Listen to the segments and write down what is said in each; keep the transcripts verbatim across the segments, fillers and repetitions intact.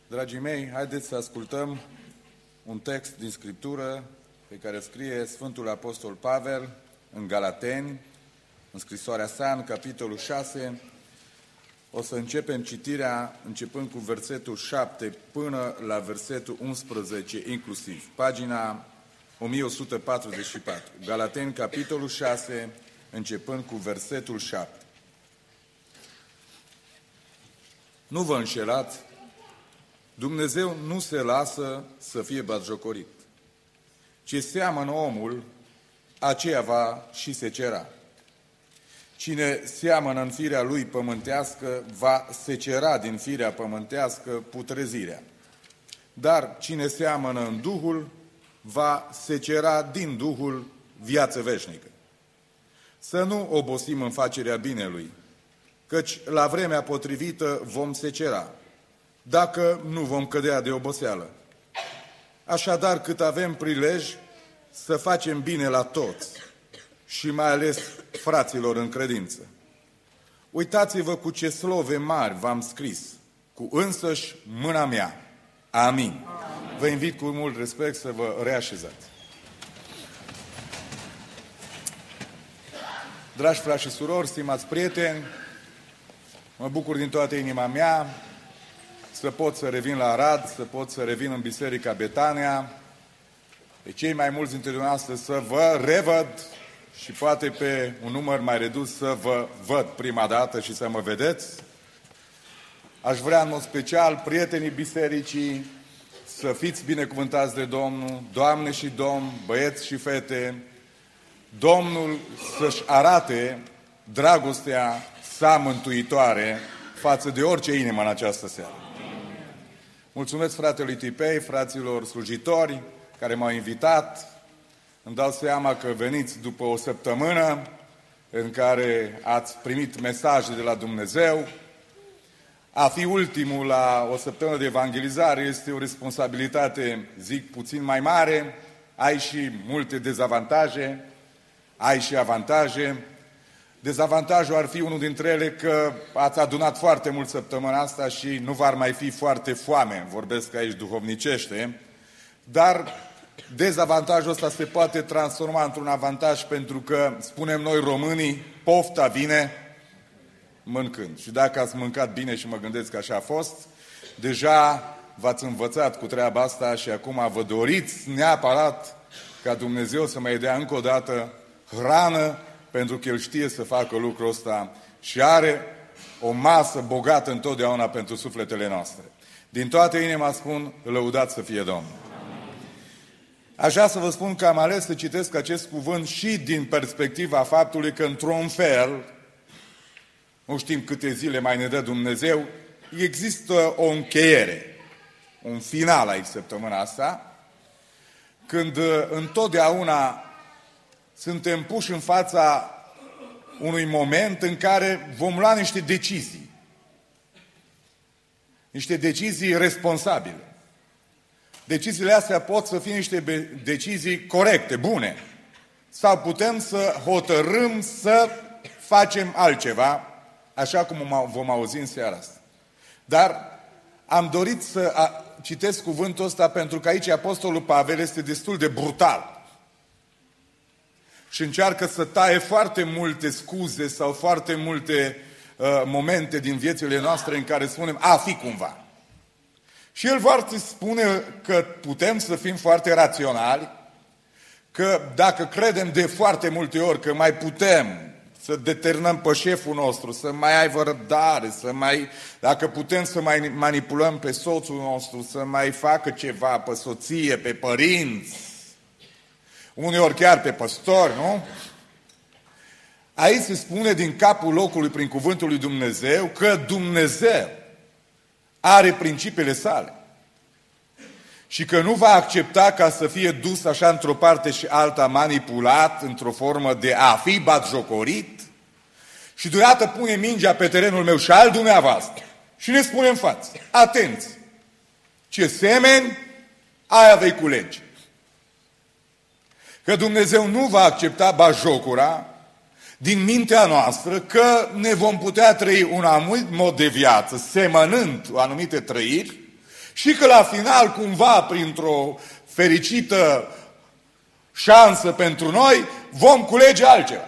Dragii mei, haideți să ascultăm un text din Scriptură pe care scrie Sfântul Apostol Pavel în Galateni, în scrisoarea sa, în capitolul șase. O să începem citirea începând cu versetul șapte până la versetul unsprezece inclusiv, pagina o mie o sută patruzeci și patru. Galateni, capitolul șase, începând cu versetul șapte. Nu vă înșelați, Dumnezeu nu se lasă să fie batjocorit. Ce seamănă omul, aceea va și secera. Cine seamănă în firea lui pământească, va secera din firea pământească putrezirea. Dar cine seamănă în Duhul, va secera din Duhul viață veșnică. Să nu obosim în facerea binelui, căci la vremea potrivită vom secera, dacă nu vom cădea de oboseală. Așadar, cât avem prilej, să facem bine la toți și mai ales fraților în credință. Uitați-vă cu ce slove mari v-am scris, cu însăși mâna mea. Amin. Amin. Vă invit cu mult respect să vă reașezați. Dragi frați și surori, stimați prieteni, mă bucur din toată inima mea să pot să revin la Arad, să pot să revin în Biserica Betania, pe cei mai mulți dintre dumneavoastră să vă revăd și poate pe un număr mai redus să vă văd prima dată și să mă vedeți. Aș vrea în mod special, prietenii bisericii, să fiți binecuvântați de Domnul, doamne și domn, băieți și fete, Domnul să-și arate dragostea sa mântuitoare față de orice inimă în această seară. Mulțumesc fratelui Tipei, fraților slujitori care m-au invitat. Îmi dau seama că veniți după o săptămână în care ați primit mesaje de la Dumnezeu. A fi ultimul la o săptămână de evangelizare este o responsabilitate, zic, puțin mai mare. Ai și multe dezavantaje, ai și avantaje. Dezavantajul ar fi unul dintre ele că ați adunat foarte mult săptămâna asta și nu v-ar mai fi foarte foame, vorbesc aici duhovnicește, dar dezavantajul ăsta se poate transforma într-un avantaj pentru că, spunem noi românii, pofta vine mâncând. Și dacă ați mâncat bine și mă gândesc că așa a fost, deja v-ați învățat cu treaba asta și acum vă doriți neapărat ca Dumnezeu să mai dea încă o dată hrană, pentru că El știe să facă lucrul ăsta și are o masă bogată întotdeauna pentru sufletele noastre. Din toată inima spun, lăudat să fie Domnul. Aș vrea să vă spun că am ales să citesc acest cuvânt și din perspectiva faptului că, într-un fel, nu știm câte zile mai ne dă Dumnezeu, există o încheiere, un final aici săptămâna asta, când întotdeauna suntem puși în fața unui moment în care vom lua niște decizii. Niște decizii responsabile. Deciziile astea pot să fie niște decizii corecte, bune. Sau putem să hotărâm să facem altceva, așa cum vom auzi în seara asta. Dar am dorit să citesc cuvântul ăsta pentru că aici Apostolul Pavel este destul de brutal. Și încearcă să taie foarte multe scuze sau foarte multe uh, momente din viețile noastre în care spunem a fi cumva. Și el foarte spune că putem să fim foarte raționali, că dacă credem de foarte multe ori că mai putem să determinăm pe șeful nostru, să mai aibă răbdare, să mai, dacă putem să mai manipulăm pe soțul nostru, să mai facă ceva pe soție, pe părinți, uneori chiar pe păstori, nu? Aici se spune din capul locului prin cuvântul lui Dumnezeu că Dumnezeu are principiile sale și că nu va accepta ca să fie dus așa într-o parte și alta manipulat, într-o formă de a fi batjocorit și deodată pune mingea pe terenul meu și al dumneavoastră și ne spune în față, atenți, ce semeni, aia vei culege. Că Dumnezeu nu va accepta batjocura din mintea noastră, că ne vom putea trăi un anumit mod de viață, semănând o anumite trăiri, Și că la final, cumva, printr-o fericită șansă pentru noi, vom culege altceva.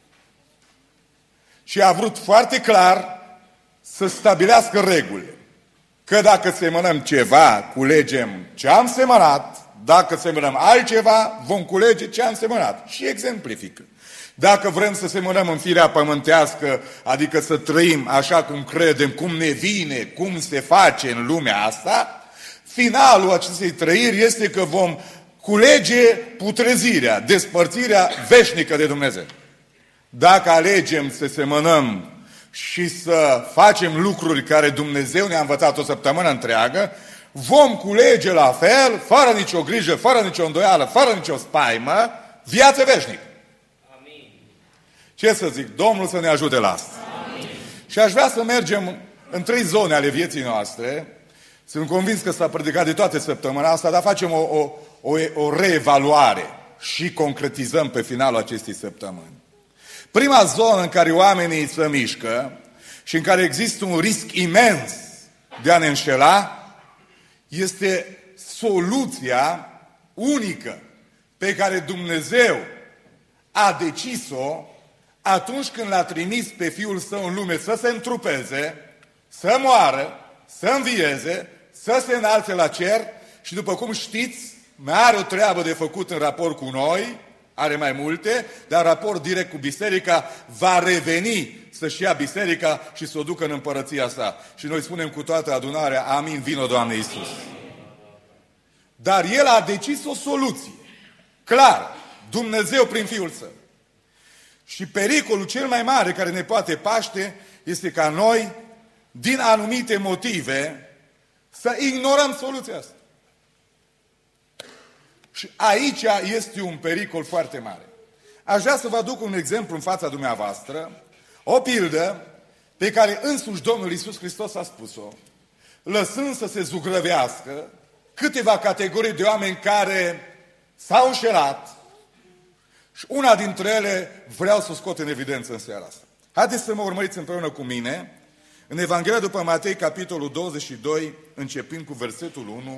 Și a vrut foarte clar să stabilească regulile. Că dacă semănăm ceva, culegem ce am semănat, dacă semănăm altceva, vom culege ce am semănat. Și exemplifică. Dacă vrem să semănăm în firea pământească, adică să trăim așa cum credem, cum ne vine, cum se face în lumea asta, finalul acestei trăiri este că vom culege putrezirea, despărțirea veșnică de Dumnezeu. Dacă alegem să semănăm și să facem lucruri care Dumnezeu ne-a învățat o săptămână întreagă, vom culege la fel, fără nicio grijă, fără nicio îndoială, fără nicio spaimă, viață veșnică. Amin. Ce să zic? Domnul să ne ajute la asta. Amin. Și aș vrea să mergem în trei zone ale vieții noastre. Sunt convins că s-a predicat de toate săptămâna asta, dar facem o, o, o, o reevaluare și concretizăm pe finalul acestei săptămâni. Prima zonă în care oamenii se mișcă și în care există un risc imens de a ne înșela este soluția unică pe care Dumnezeu a decis-o atunci când l-a trimis pe Fiul Său în lume să se întrupeze, să moară, să învieze, să se înalțe la cer și, după cum știți, mai are o treabă de făcut în raport cu noi, are mai multe, dar raport direct cu biserica, va reveni să-și ia biserica și să o ducă în împărăția sa. Și noi spunem cu toată adunarea, amin, vino Doamne Iisus. Dar El a decis o soluție. Clar, Dumnezeu prin Fiul Său. Și pericolul cel mai mare care ne poate paște este ca noi, din anumite motive, să ignorăm soluția asta. Și aici este un pericol foarte mare. Aș vrea să vă aduc un exemplu în fața dumneavoastră, o pildă pe care însuși Domnul Iisus Hristos a spus-o, lăsând să se zugrăvească câteva categorii de oameni care s-au înșelat și una dintre ele vreau să o scot în evidență în seara asta. Haideți să mă urmăriți împreună cu mine în Evanghelia după Matei, capitolul douăzeci și doi, începând cu versetul unu.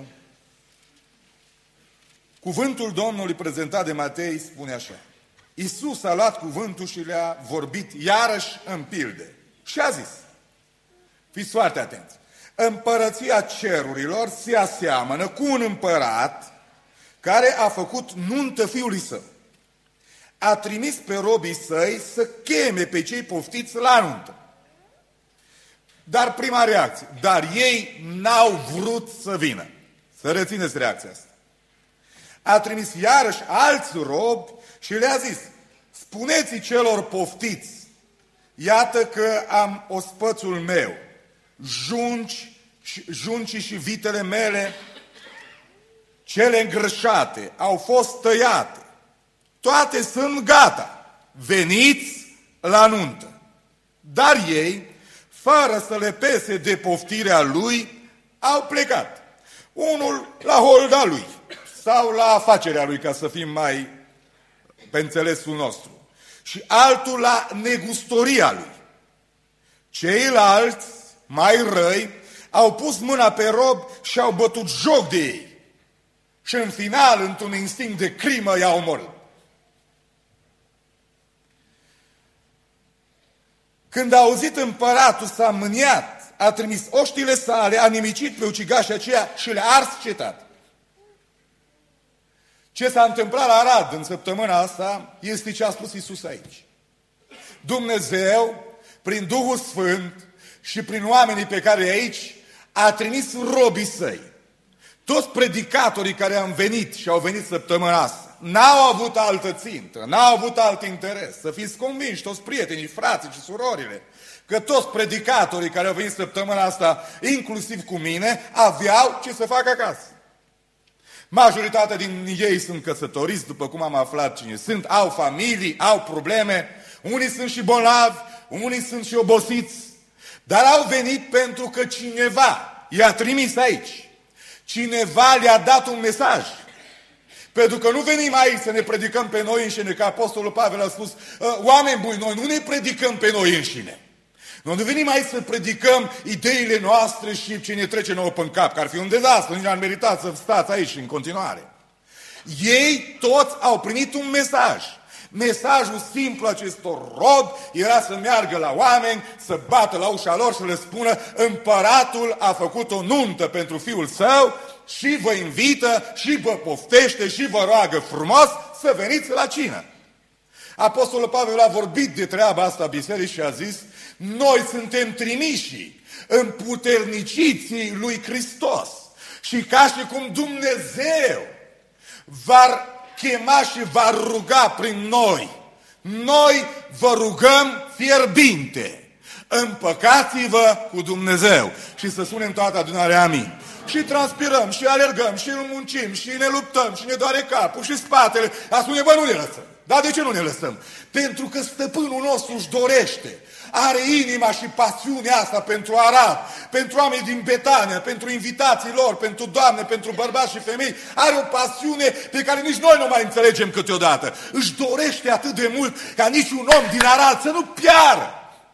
Cuvântul Domnului prezentat de Matei spune așa. Iisus a luat cuvântul și le-a vorbit iarăși în pilde. Și a zis, fiți foarte atenți, împărăția cerurilor se aseamănă cu un împărat care a făcut nuntă fiului său. A trimis pe robii săi să cheme pe cei poftiți la nuntă. Dar prima reacție, dar ei n-au vrut să vină. Să rețineți reacția asta. A trimis iarăși alți robi și le-a zis, spuneți celor poftiți, iată că am ospățul meu, junci, juncii și vitele mele, cele îngrășate, au fost tăiate, toate sunt gata, veniți la nuntă. Dar ei, fără să le pese de poftirea lui, au plecat. Unul la holda lui sau la afacerea lui, ca să fim mai pe înțelesul nostru. Și altul la negustoria lui. Ceilalți, mai răi, au pus mâna pe rob și au bătut joc de ei. Și în final, într-un instinct de crimă, i-au omorât. Când a auzit împăratul, s-a mâniat, a trimis oștile sale, a nimicit pe ucigașii aceia și le-a ars cetatea. Ce s-a întâmplat la Arad în săptămâna asta este ce a spus Iisus aici. Dumnezeu, prin Duhul Sfânt și prin oamenii pe care aici, a trimis robii săi. Toți predicatorii care au venit și au venit săptămâna asta, n-au avut altă țintă, n-au avut alt interes. Să fiți convinși, toți prietenii, frații și surorile, că toți predicatorii care au venit săptămâna asta, inclusiv cu mine, aveau ce să facă acasă. Majoritatea din ei sunt căsătoriți, după cum am aflat cine sunt, au familii, au probleme, unii sunt și bolnavi, unii sunt și obosiți, dar au venit pentru că cineva i-a trimis aici. Cineva le-a dat un mesaj. Pentru că nu venim aici să ne predicăm pe noi înșine, că Apostolul Pavel a spus, oameni buni, noi nu ne predicăm pe noi înșine. Noi nu venim aici să predicăm ideile noastre și ce ne trece nouă pe cap, că ar fi un dezastru, nici n-ar merita să stați aici în continuare. Ei toți au primit un mesaj. Mesajul simplu acestor robi era să meargă la oameni, să bată la ușa lor și să le spună: împăratul a făcut o nuntă pentru fiul său și vă invită și vă poftește și vă roagă frumos să veniți la cină. Apostolul Pavel a vorbit de treaba asta bisericii și a zis: noi suntem trimiși, împuterniciții lui Hristos. Și ca și cum Dumnezeu va chema și va ruga prin noi, noi vă rugăm fierbinte: împăcați-vă cu Dumnezeu. Și să spunem toată adunarea amin. Și transpirăm, și alergăm, și muncim, și ne luptăm, și ne doare capul, și spatele. A spune: bă, nu ne lăsăm. Dar de ce nu ne lăsăm? Pentru că stăpânul nostru își dorește, are inima și pasiunea asta pentru Arad, pentru oameni din Betania, pentru invitații lor, pentru doamne, pentru bărbați și femei. Are o pasiune pe care nici noi nu mai înțelegem câteodată. Își dorește atât de mult ca niciun om din Arad să nu piară.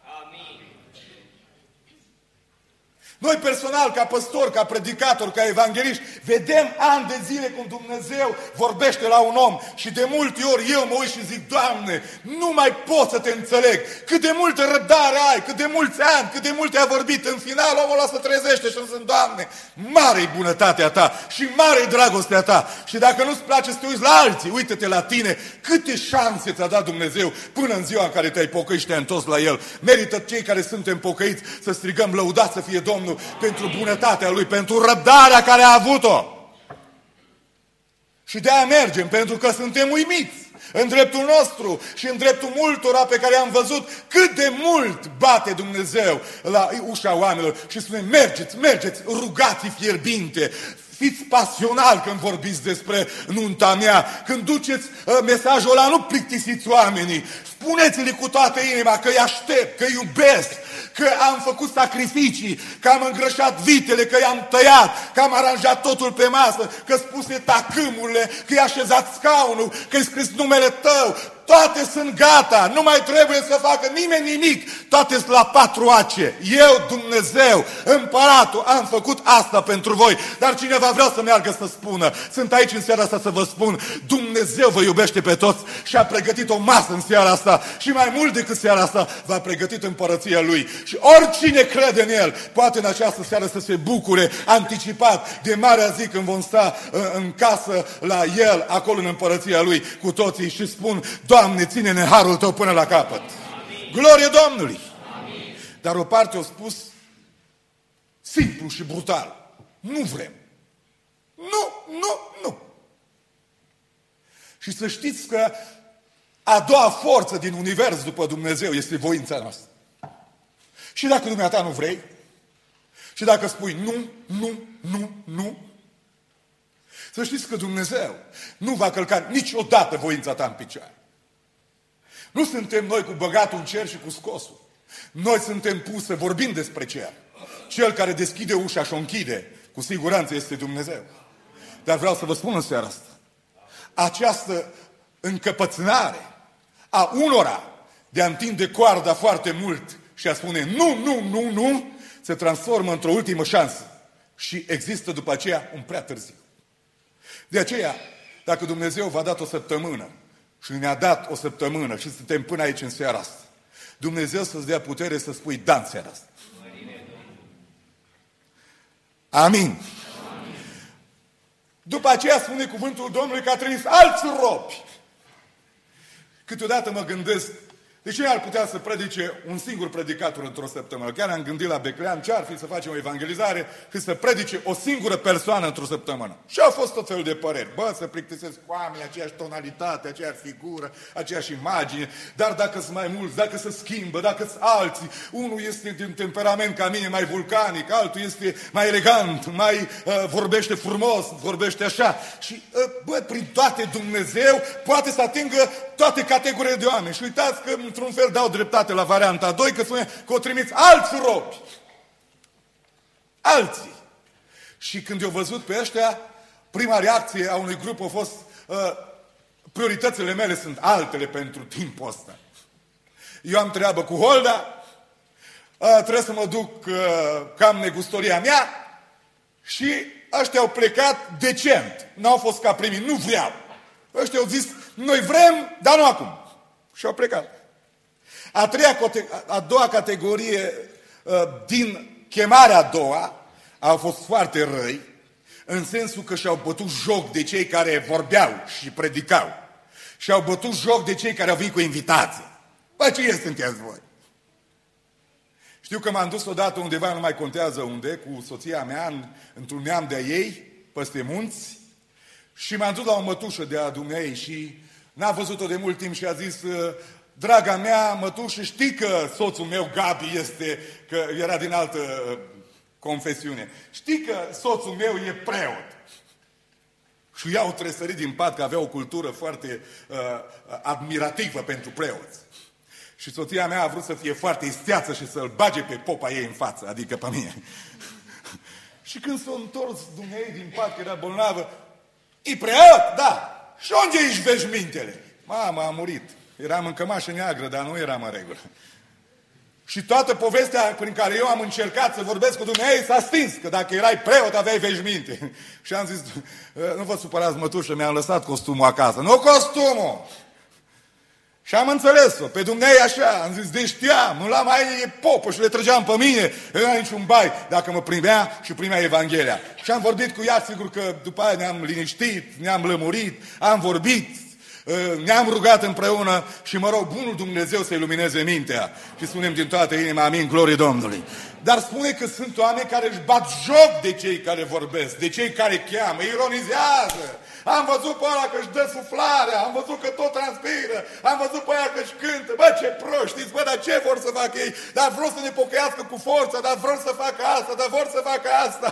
Noi personal, ca păstori, ca predicatori, ca evangeliști, vedem ani de zile cum Dumnezeu vorbește la un om și de multe ori eu mă uit și zic: Doamne, nu mai pot să te înțeleg. Cât de multă răbdare ai, cât de mulți ani, cât de multe a vorbit. În final omul ăla se trezește și îmi zic: Doamne, mare-i bunătatea Ta și mare-i dragostea Ta. Și dacă nu-ți place să te uiți la alții, uită-te la tine. Câte șanse ți-a dat Dumnezeu până în ziua în care te-ai pocăit și te-ai întors la El. Merită cei care suntem pocăiți să strigăm: lăudat să fie Domnul pentru bunătatea Lui, pentru răbdarea care a avut-o. Și de-aia mergem, pentru că suntem uimiți în dreptul nostru și în dreptul multora pe care am văzut cât de mult bate Dumnezeu la ușa oamenilor și spune: mergeți, mergeți, rugați fierbinte, fiți pasionali când vorbiți despre nunta mea, când duceți uh, mesajul ăla, nu plictisiți oamenii, spuneți-le cu toată inima că îi aștept, că îi iubesc, că am făcut sacrificii, că am îngrășat vitele, că i-am tăiat, că am aranjat totul pe masă, că spuse tacâmurile, că i-a așezat scaunul, că i-a scris numele tău. Toate sunt gata, nu mai trebuie să facă nimeni nimic, toate sunt la patru ace. Eu, Dumnezeu, împăratul, am făcut asta pentru voi. Dar cineva vrea să meargă să spună: sunt aici în seara asta să vă spun, Dumnezeu vă iubește pe toți și a pregătit o masă în seara asta și mai mult decât seara asta v-a pregătit împărăția Lui. Și oricine crede în El poate în această seară să se bucure anticipat de marea zi când vom sta în casă la El, acolo în împărăția Lui cu toții și spun: Doamne, ține-ne harul Tău până la capăt. Amin. Glorie Domnului! Amin. Dar o parte a spus simplu și brutal: nu vrem. Nu, nu, nu. Și să știți că a doua forță din univers după Dumnezeu este voința noastră. Și dacă dumneata nu vrei, și dacă spui nu, nu, nu, nu, să știți că Dumnezeu nu va călca niciodată voința ta în picioare. Nu suntem noi cu băgatul în cer și cu scosul. Noi suntem puși să vorbim despre cer. Cel care deschide ușa și o închide, cu siguranță este Dumnezeu. Dar vreau să vă spun în seara asta: această încăpățânare a unora de a întinde coarda foarte mult și a spune nu, nu, nu, nu, se transformă într-o ultimă șansă. Și există după aceea un prea târziu. De aceea, dacă Dumnezeu v-a dat o săptămână și ne-a dat o săptămână și suntem până aici în seara asta, Dumnezeu să-ți dea putere să spui da în seara asta. Amin. Amin. După aceea spune cuvântul Domnului că a trimis alți robi. Câteodată mă gândesc: de ce ar putea să predice un singur predicator într-o săptămână? Chiar am gândit la Beclean ce ar fi să facem o evangelizare și să predice o singură persoană într-o săptămână. Și au fost tot felul de păreri. Bă, să plictisesc cu oamenii, aceeași tonalitate, aceeași figură, aceeași imagine. Dar dacă sunt mai mulți, dacă se schimbă, dacă sunt alții, unul este din temperament ca mine, mai vulcanic, altul este mai elegant, mai uh, vorbește frumos, vorbește așa. Și, uh, bă, prin toate Dumnezeu poate să atingă toate categoriile de oameni. Și uitați că într-un fel dau dreptate la varianta a doi, că spune că o trimiți alți robi. Alții. Și când i-au văzut pe ăștia, prima reacție a unui grup a fost: uh, prioritățile mele sunt altele pentru timpul ăsta. Eu am treabă cu Holda, a, trebuie să mă duc, cam negustoria mea, și ăștia au plecat decent. N-au fost ca primii, nu vreau. Ăștia au zis, noi vrem, dar nu acum. Și au plecat. A, treia, a doua categorie din chemarea a doua au fost foarte răi, în sensul că și-au bătut joc de cei care vorbeau și predicau. Și-au bătut joc de cei care au venit cu invitație. Bă, cine sunteți voi? Știu că m-am dus odată undeva, nu mai contează unde, cu soția mea, într-un neam de-a ei, peste munți, și m-am dus la o mătușă de-a dumneei și n-a văzut-o de mult timp și a zis, draga mea, mătușă, știi că soțul meu, Gabi, este, că era din altă confesiune, știi că soțul meu e preot. Și i-au tresărit din pat, că avea o cultură foarte uh, admirativă pentru preoți. Și soția mea a vrut să fie foarte isteață și să-l bage pe popa ei în față, adică pe mine. Și când s-a întors dumneei din pat, că era bolnavă, e preot? Da. Și unde ești veșmintele? Mama, a murit. Eram în cămașă neagră, dar nu eram în regulă. Și toată povestea prin care eu am încercat să vorbesc cu dumneei s-a stins, că dacă erai preot aveai veșminte. Și am zis, nu vă supărați, mătușă, mi-am lăsat costumul acasă. Nu costumul! Și am înțeles-o, pe dumneei așa, am zis, de știam, nu la mai e popă și le trăgeam pe mine, nu era niciun bai, dacă mă primea și primea Evanghelia. Și am vorbit cu ea, sigur că după aia ne-am liniștit, ne-am lămurit, am vorbit, ne-am rugat împreună și mă rog, bunul Dumnezeu să ilumineze mintea. Și spunem din toată inima, amin, glorie Domnului. Dar spune că sunt oameni care își bat joc de cei care vorbesc, de cei care cheamă, ironizează. Am văzut pe ăla că își dă suflarea, am văzut că tot transpiră, am văzut pe ăla că își cântă. Bă, ce proști, știți, bă, dar ce vor să facă ei? Dar vor să ne pocăiască cu forța, dar vor să facă asta, dar vor să facă asta.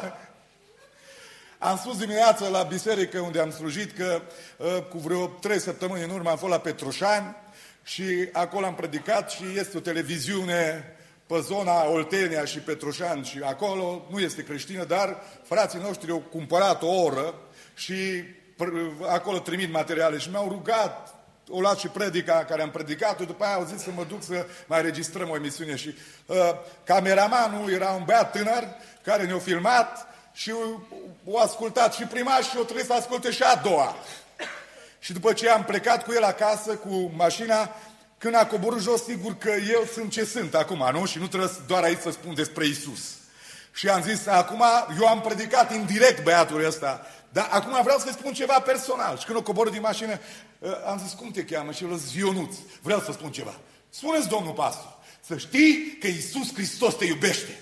Am spus dimineața la biserică unde am slujit că cu vreo trei săptămâni în urmă am fost la Petroșani și acolo am predicat și este o televiziune pe zona Oltenia și Petroșani și acolo nu este creștină, dar frații noștri au cumpărat o oră și acolo trimit materiale și mi-au rugat, o luat și predica care am predicat-o, după aia au zis să mă duc să mai registrăm o emisiune și uh, cameramanul era un băiat tânăr care ne-a filmat și o ascultat și prima și o trebuie să asculte și a doua. Și după ce am plecat cu el acasă, cu mașina, când a coborât jos, sigur că eu sunt ce sunt acum, nu? Și nu trebuie doar aici să spun despre Iisus. Și am zis, acum eu am predicat indirect băiatul ăsta, dar acum vreau să-i spun ceva personal. Și când o coborât din mașină, am zis, cum te cheamă? Și el a zis, Ionuț, vreau să spun ceva. Spuneți, domnul pastor, să știi că Iisus Hristos te iubește.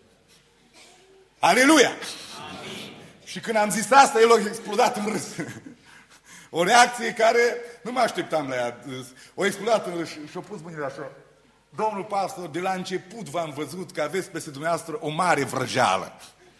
Aleluia! Amin. Și când am zis asta, el a explodat în râs. O reacție care nu mă așteptam la ea. O explodat în râs și și-a pus mâinile așa. Domnul pastor, de la început v-am văzut că aveți peste dumneavoastră o mare vrăjeală.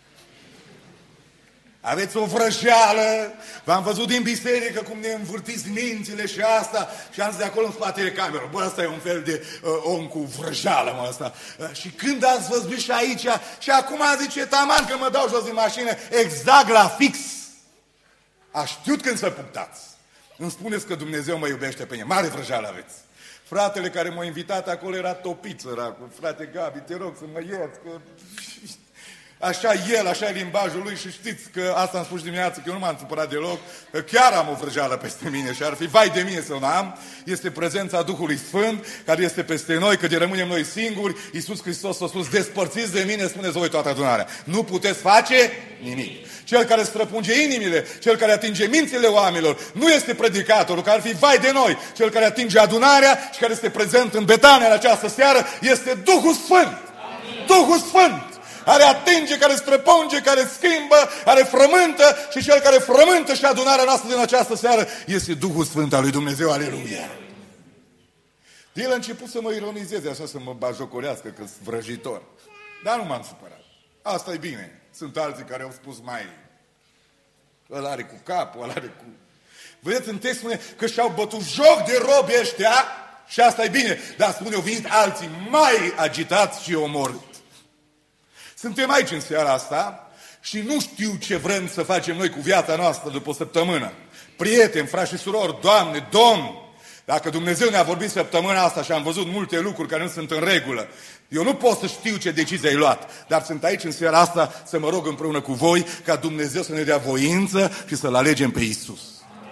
Aveți o vrăjeală, v-am văzut din biserică cum ne învârtiți mințile și asta și am zis de acolo în spatele cameră, bă, ăsta e un fel de uh, om cu vrăjeală, mă, ăsta. Uh, și când ați văzut și aici, și acum zice, taman că mă dau jos din mașină, exact la fix. A știut când să punctați. Îmi spuneți că Dumnezeu mă iubește pe mine, mare vrăjeală aveți. Fratele care m-a invitat acolo era topit, săracul. Frate Gabi, te rog să mă ierți, că... Așa el, așa e limbajul lui și știți că asta am spus dimineață, că eu nu m-am supărat deloc, că chiar am o vrăjeală peste mine și ar fi vai de mine să o am. Este prezența Duhului Sfânt, care este peste noi, că de rămânem noi singuri. Iisus Hristos a spus, despărțiți de mine, spuneți voi toată adunarea. Nu puteți face nimic. Cel care străpunge inimile, cel care atinge mințile oamenilor, nu este predicatorul, care ar fi vai de noi. Cel care atinge adunarea și care este prezent în Betania în această seară, este Duhul Sfânt. Amin. Duhul Sfânt. Care atinge, care străpunge, care schimbă, care frământă și cel care frământă și adunarea noastră din această seară este Duhul Sfânt al lui Dumnezeu. Aleluia! El a început să mă ironizeze, așa să mă bajocorească, că sunt vrăjitor. Dar nu m-am supărat. Asta e bine. Sunt alții care au spus mai... Ăla are cu capul, ăla are cu... Vedeți, în text spune că și-au bătut joc de robi ăștia și asta e bine. Dar spune, au venit alții mai agitați și omorâți. Suntem aici în seara asta și nu știu ce vrem să facem noi cu viața noastră după o săptămână. Prieteni, frați și surori, Doamne, Domn, Dacă Dumnezeu ne-a vorbit săptămâna asta și am văzut multe lucruri care nu sunt în regulă, eu nu pot să știu ce decizie ai luat, dar sunt aici în seara asta să mă rog împreună cu voi ca Dumnezeu să ne dea voință și să-L alegem pe Iisus.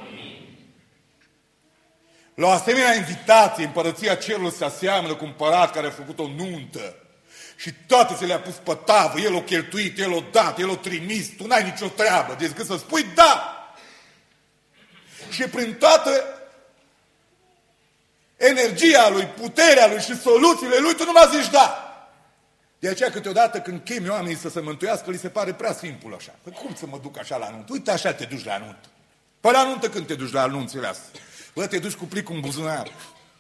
La o asemenea invitație, Împărăția Cerului se aseamănă cu un împărat care a făcut o nuntă și toate se le-a pus pe tavă, el o cheltuit, el o dat, el o trimis, tu n-ai nicio treabă, decât să spui da! Și prin toată energia lui, puterea lui și soluțiile lui, tu nu mai zici da! De aceea câteodată când chemi oamenii să se mântuiască, li se pare prea simplu așa. Păi cum să mă duc așa la nuntă? Uite așa te duci la nuntă. Păi la nuntă când te duci la anunțele astea? Bă, te duci cu plicul în buzunar.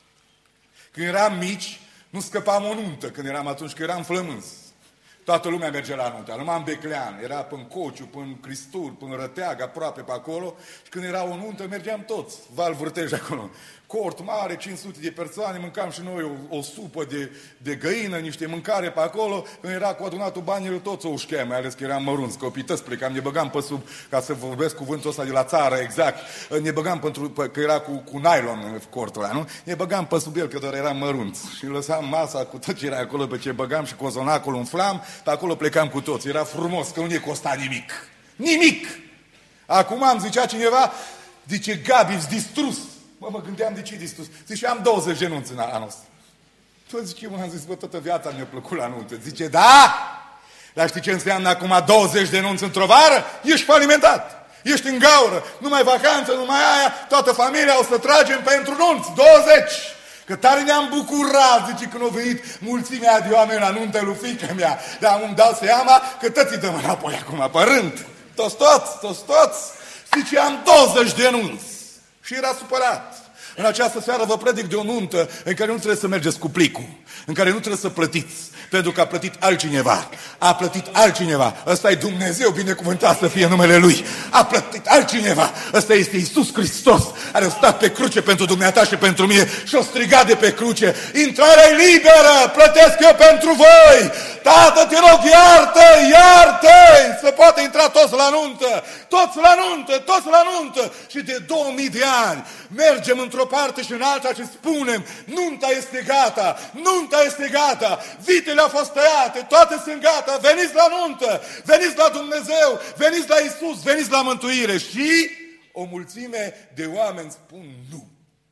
Când eram mici, nu scăpam o nuntă, când eram atunci, că eram flămânzi. Toată lumea mergea la nuntă, numai în Beclean, era până Cociu, până Cristur, până Răteag, aproape pe acolo. Și când era o nuntă, mergeam toți, Val Vârtej acolo. Cort mare, cinci sute de persoane, mâncam și noi o, o supă de, de găină, niște mâncare pe acolo. Când era cu adunatul banilor, toți o ușcheam, mai ales că eram mărunți, copii tăți plecam, ne băgam pe sub, ca să vorbesc cuvântul ăsta de la țară, exact, ne băgam pentru, că era cu, cu nylon cortul ăla, nu? Ne băgam pe sub el, că doar eram mărunți. Și lăsam masa cu tot ce era acolo, pe ce băgam și cozonacul umflam, pe acolo plecam cu toți. Era frumos, că nu ne costa nimic. Nimic! Acum am zicea cineva, zice, Gabi, ești distrus. Mă, mă gândeam de ce distrus. Zice, am douăzeci de nunți în anul ăsta. Tot zice, eu am zis, bă, toată viața mi-a plăcut la nuntă. Zice, da! Dar știi ce înseamnă acum douăzeci de nunți într-o vară? Ești falimentat. Ești în gaură. Numai vacanță, numai aia. Toată familia o să tragem pentru nunți. douăzeci! Că tare ne-am bucurat, zice, când au venit mulțimea de oameni la nuntă lui fiica mea. Dar îmi dau seama că toți îi dăm înapoi acum, pe rând. Toți, toți, toți, toți. Zice, am douăzeci de nunți. Și era supărat. În această seară vă predic de o nuntă în care nu trebuie să mergeți cu plicul, în care nu trebuie să plătiți, pentru că a plătit altcineva. A plătit altcineva. Ăsta e Dumnezeu, binecuvântat să fie numele Lui. A plătit altcineva. Ăsta este Iisus Hristos, care a stat pe cruce pentru dumneata și pentru mine și a strigat de pe cruce. Intrarea e liberă, plătesc eu pentru voi. Tată, te rog, iartă, iartă! Să poate intra toți la nuntă, toți la nuntă, toți la nuntă. Și de două mii de ani mergem într-o parte și în alta și spunem, nunta este gata, nunta este gata, vitele au fost tăiate, toate sunt gata, veniți la nuntă, veniți la Dumnezeu, veniți la Iisus, veniți la mântuire. Și o mulțime de oameni spun nu.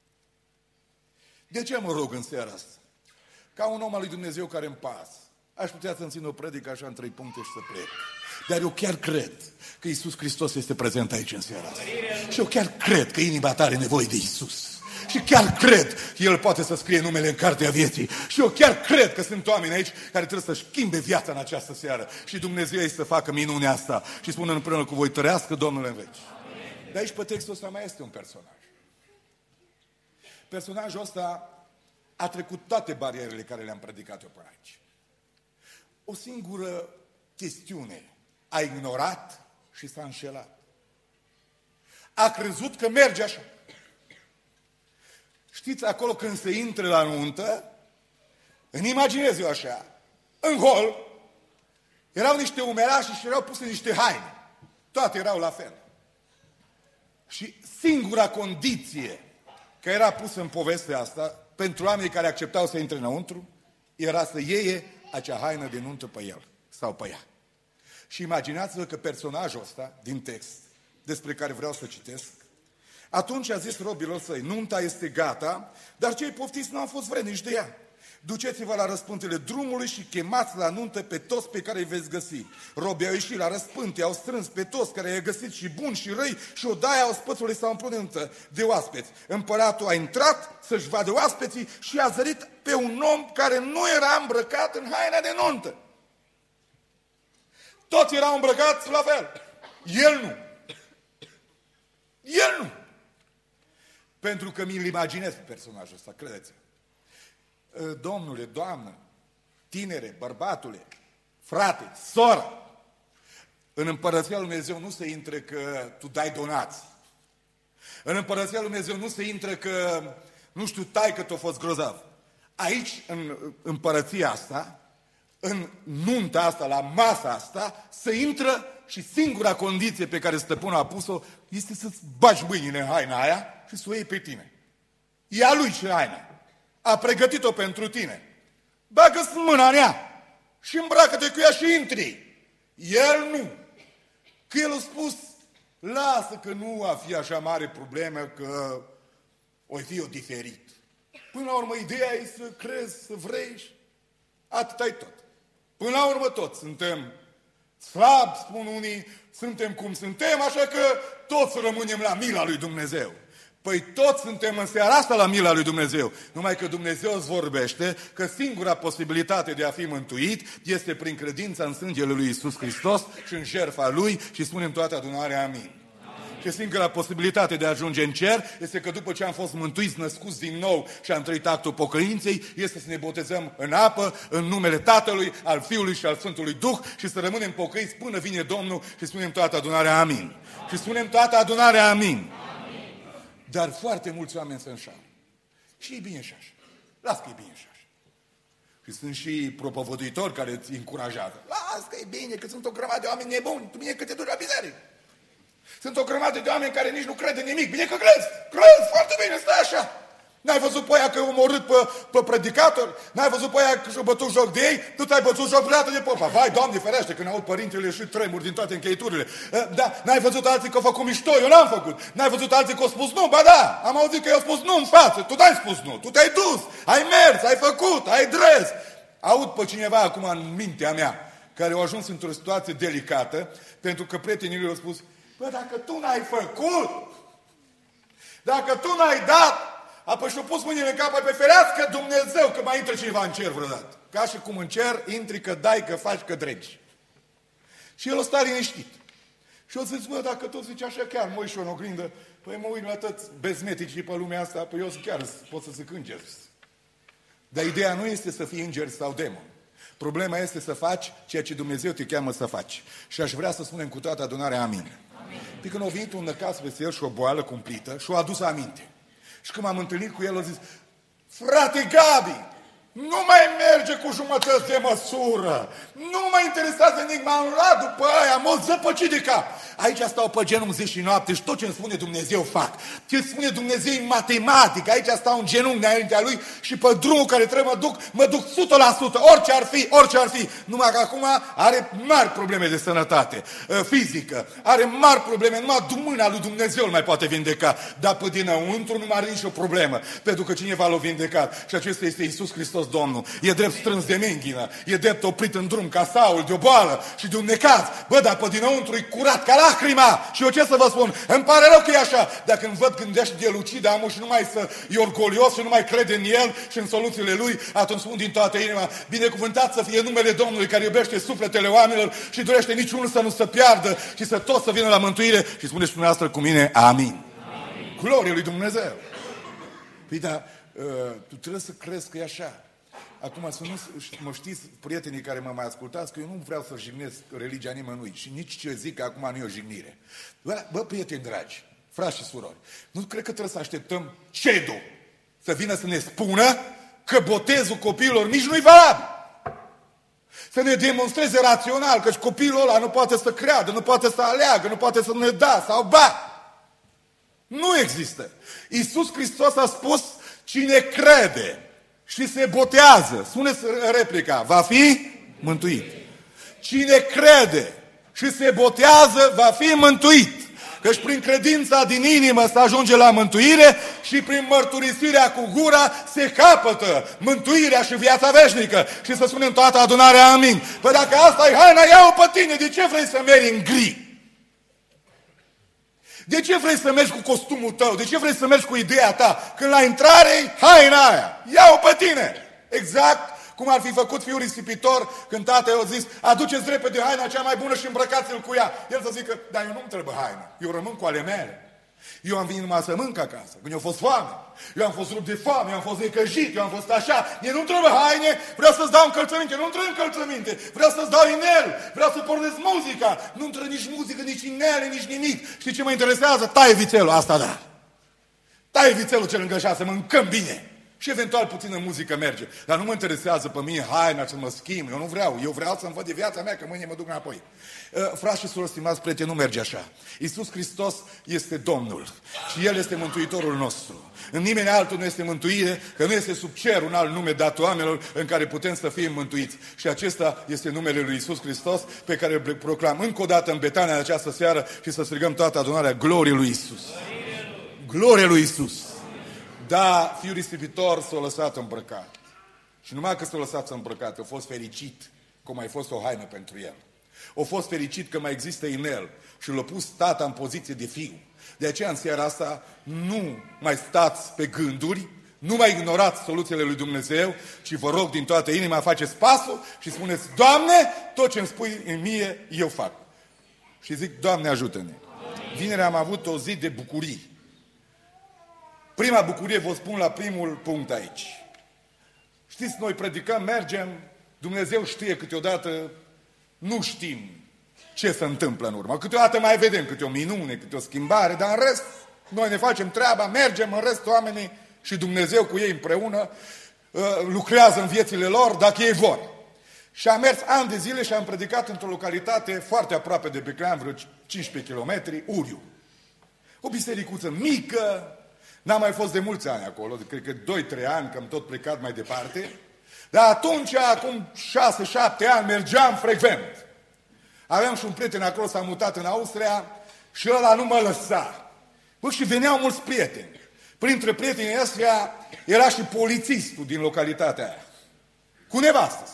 De ce mă rog în seara asta? Ca un om al lui Dumnezeu care îmi pasă. Aș putea să-mi țin o predică așa în trei puncte și să plec. Dar eu chiar cred că Iisus Hristos este prezent aici în seara asta. Și eu chiar cred că inima ta are nevoie de Iisus. Și chiar cred că El poate să scrie numele în cartea vieții. Și eu chiar cred că sunt oameni aici care trebuie să-și schimbe viața în această seară. Și Dumnezeu ei să facă minunea asta. Și spună împreună cu voi, tărească Domnul în veci. De aici pe textul ăsta mai este un personaj. Personajul ăsta a trecut toate barierele care le-am predicat eu până aici. O singură chestiune. A ignorat și s-a înșelat. A crezut că merge așa. Știți, acolo când se intră la nuntă, îmi imaginez eu așa, în hol, erau niște umerași și erau puse niște haine. Toate erau la fel. Și singura condiție că era pusă în povestea asta, pentru oamenii care acceptau să intre înăuntru, era să iei acea haină de nuntă pe el sau pe ea. Și imaginați-vă că personajul ăsta din text, despre care vreau să citesc, atunci a zis robilor săi, nunta este gata, dar cei poftiți nu au fost vrednici de ea. Duceți-vă la răspântele drumului și chemați la nuntă pe toți pe care îi veți găsi. Robii au ieșit la răspânte, au strâns pe toți care i-au găsit și buni și răi și odaia ospățului s-a umplut de nuntă de oaspeți. Împăratul a intrat să-și vadă oaspeții și a zărit pe un om care nu era îmbrăcat în haina de nuntă. Toți erau îmbrăcați la fel. El nu. El nu. Pentru că mi-l imaginez pe personajul ăsta, credeți-mă. Domnule, doamnă, tinere, bărbatule, frate, soră, în Împărăția Lui Dumnezeu nu se intră că tu dai donații. În Împărăția Lui Dumnezeu nu se intră că, nu știu, tai că t-a fost grozav. Aici, în Împărăția asta, în nunta asta, la masa asta, se intră și singura condiție pe care stăpânul a pus-o este să-ți bagi mâinile în haina aia și să o iei pe tine. Ia lui și haina. A pregătit-o pentru tine. Bagă-ți mâna în ea și îmbracă-te cu ea și intri. El nu. Că el a spus, lasă că nu va fi așa mare problemă, că o fi o diferit. Până la urmă, ideea e să crezi, să vrei, atât-ai tot. Până la urmă tot suntem slabi, spun unii, suntem cum suntem, așa că toți rămânem la mila lui Dumnezeu. Păi toți suntem în seara asta la mila lui Dumnezeu. Numai că Dumnezeu îți vorbește că singura posibilitate de a fi mântuit este prin credința în sângele lui Iisus Hristos și în jertfa Lui și spunem toată adunarea amin. Și singura posibilitate de a ajunge în cer este că după ce am fost mântuiți, născuți din nou și am trăit actul pocăinței, este să ne botezăm în apă, în numele Tatălui, al Fiului și al Sfântului Duh și să rămânem pocăiți până vine Domnul și spunem toată adunarea amin. Amin. Și spunem toată adunarea amin. Amin. Dar foarte mulți oameni se înșală. Și e bine și așa. Las că e bine și așa. Și sunt și propovăduitori care îți încurajează. Las că e bine, că sunt o grămadă de oameni nebuni. Tu bine că te duci la biserică. Sunt o grămadă de oameni care nici nu cred în nimic. Bine că crezi. Crezi foarte bine, stai așa. N-ai văzut pe aia că i-a omorât pe, pe predicator? N-ai văzut pe aia că și-a bătut joc de ei? Tu ți-ai bătut joc vreodată de popa. Vai, Doamne ferește, când aud părintele și tremur din toate încheiturile. Da, n-ai văzut alții că au făcut mișto, eu n-am făcut. N-ai văzut alții că au spus nu? Ba da, am auzit că i-au spus nu în față. Tu n-ai spus nu. Tu te-ai dus, ai mers, ai făcut, ai dres. Aud pe cineva acum în mintea mea care au ajuns într-o situație delicată pentru că prietenii lui au spus bă, dacă tu n-ai făcut, dacă tu n-ai dat, apoi și-o pus mâinile în cap, pe ferească Dumnezeu că mai intră cineva în cer vreodată. Ca și cum în cer intri că dai, că faci, că dregi. Și el o sta liniștit. Și o să zic, bă, dacă tot zici așa, chiar mă uit și în oglindă, păi mă uit la toți bezmeticii pe lumea asta, păi eu chiar pot să zic îngeri. Dar ideea nu este să fii îngeri sau demon. Problema este să faci ceea ce Dumnezeu te cheamă să faci. Și aș vrea să spunem cu toată adunarea amin. Păi când a venit un năcaz peste el și o boală cumplită și o adus aminte. Și când m-am întâlnit cu el, a zis, frate Gabi, nu mai merge cu jumătăți de măsură, nu mă interesează nimic, m-am luat după aia, m-o zăpăcit de cap. Aici stau pe genunchi zi și noapte și tot ce îmi spune Dumnezeu fac. Ce îmi spune Dumnezeu în matematică, aici stau în genunchi înaintea lui și pe drumul care trebuie mă duc, mă duc o sută la sută, orice ar fi, orice ar fi. Numai că acum are mari probleme de sănătate fizică, are mari probleme, numai mâna lui Dumnezeu îl mai poate vindeca, dar pe dinăuntru nu mai are nicio problemă, pentru că cineva l-a vindecat și acesta este Iisus Hristos Domnul. E drept strâns de menghină, e drept oprit în drum ca Saul de o boală și de un necaz. Bă, dar pe dinăuntru e curat ca lacrima. Și eu ce să vă spun? Îmi pare rău că e așa. Dar când văd gândește de lucid amul și nu mai să e orgolios și nu mai crede în el și în soluțiile lui, atunci spun din toată inima, binecuvântat să fie numele Domnului care iubește sufletele oamenilor și dorește niciunul să nu se piardă și să tot să vină la mântuire. Și spuneți dumneavoastră cu mine, amin. Amin. Glorie lui Dumnezeu. Păi da, uh, tu trebuie să crezi că e așa. Acum să nu mă știți, prietenii care mă mai ascultați, că eu nu vreau să jignesc religia nimănui și nici ce zic că acum nu e o jignire. Bă, bă, prieteni dragi, frați și surori, nu cred că trebuie să așteptăm cedul să vină să ne spună că botezul copiilor mici nu-i valabil. Să ne demonstreze rațional că copilul ăla nu poate să creadă, nu poate să aleagă, nu poate să ne da sau ba. Nu există. Iisus Hristos a spus, cine crede și se botează, spuneți replica, va fi mântuit. Cine crede și se botează, va fi mântuit. Căci prin credința din inimă se ajunge la mântuire și prin mărturisirea cu gura se capătă mântuirea și viața veșnică. Și să spunem toată adunarea amin. Păi dacă asta e haina, ia-o pe tine, de ce vrei să mergi în gri? De ce vrei să mergi cu costumul tău? De ce vrei să mergi cu ideea ta? Când la intrare haina aia, ia-o pe tine. Exact cum ar fi făcut fiul risipitor când tatăl i-a zis, aduceți repede haina cea mai bună și îmbrăcați-l cu ea. El să zică, dar eu nu-mi trebuie haina, eu rămân cu ale mele. Eu am venit numai să mânc acasă, când eu am fost foame. Eu am fost rupt de foame, eu am fost necăjit, eu am fost așa. Mie nu-mi trebuie haine, vreau să-ți dau încălțăminte, nu-mi trebuie încălțăminte. Vreau să-ți dau inel, vreau să pornesc muzica. Nu-mi trebuie nici muzică, nici inele, nici nimic. Știi ce mă interesează? Taie vițelul, asta da. Taie vițelul ce lângă șase, mâncăm bine. Și eventual puțină muzică merge. Dar nu mă interesează pe mine haina să mă schimb. Eu nu vreau. Eu vreau să-mi văd de viața mea, că mâine mă duc înapoi. Frați și surori, stimați prieteni, nu merge așa. Iisus Hristos este Domnul. Și El este Mântuitorul nostru. În nimeni altul nu este mântuire, că nu este sub cer un alt nume dat oamenilor în care putem să fim mântuiți. Și acesta este numele lui Iisus Hristos, pe care îl proclam încă o dată în Betania în această seară și să strigăm toată adunarea glorie lui Iisus. Glorie lui Iisus. Da, fiul risipitor s-a lăsat îmbrăcat. Și numai că s-a lăsat îmbrăcat, a fost fericit că mai fost o haină pentru el. A fost fericit că mai există în el și l-a pus tata în poziție de fiu. De aceea în seara asta nu mai stați pe gânduri, nu mai ignorați soluțiile lui Dumnezeu, ci vă rog din toată inima, faceți pasul și spuneți: Doamne, tot ce îmi spui în mie, eu fac. Și zic: Doamne, ajută-ne. Vineri am avut o zi de bucurii. Prima bucurie vă spun la primul punct aici. Știți, noi predicăm, mergem, Dumnezeu știe câteodată, nu știm ce se întâmplă în urmă. Câteodată mai vedem câte o minune, câte o schimbare, dar în rest, noi ne facem treaba, mergem, în rest oamenii și Dumnezeu cu ei împreună lucrează în viețile lor dacă ei vor. Și am mers ani de zile și am predicat într-o localitate foarte aproape de Beclean, vreo cincisprezece kilometri, Uriu. O bisericuță mică, n-am mai fost de mulți ani acolo, cred că doi trei ani, că am tot plecat mai departe. Dar atunci, acum șase șapte ani, mergeam frecvent. Aveam și un prieten acolo, s-a mutat în Austria și ăla nu mă lăsa. Bă, și veneau mulți prieteni. Printre prietenii ăștia era și polițistul din localitatea aia. Cu nevastă.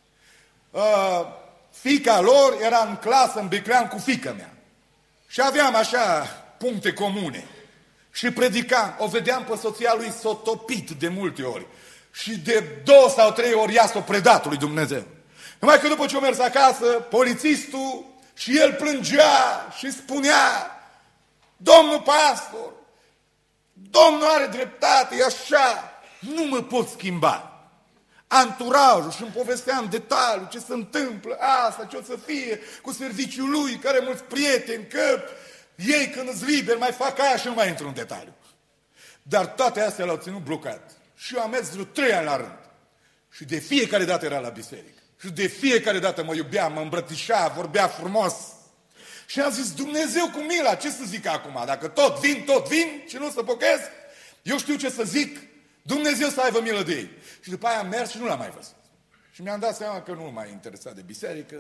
Uh, fiica lor era în clasă în Beclean cu fiica mea. Și aveam așa puncte comune. Și predicam, o vedeam pe soția lui s-o topit de multe ori. Și de două sau trei ori ea s-o predat lui Dumnezeu. Numai că după ce o mers acasă, polițistul și el plângea și spunea: Domnul pastor, Domnul are dreptate, e așa, nu mă pot schimba. Anturajul și îmi povestea în detaliu ce se întâmplă, asta, ce o să fie cu serviciul lui, care mulți prieteni, că ei când îți liberi mai fac aia și nu mai intru în detaliu. Dar toate astea l-au ținut blocat. Și eu am mers vreo trei ani la rând. Și de fiecare dată era la biserică. Și de fiecare dată mă iubea, mă îmbrățișa, vorbea frumos. Și am zis: Dumnezeu cu mila, ce să zic acum? Dacă tot vin, tot vin și nu să pochez, eu știu ce să zic, Dumnezeu să aibă milă de ei. Și după aia am mers și nu l-am mai văzut. Și mi-am dat seama că nu m-a interesat de biserică.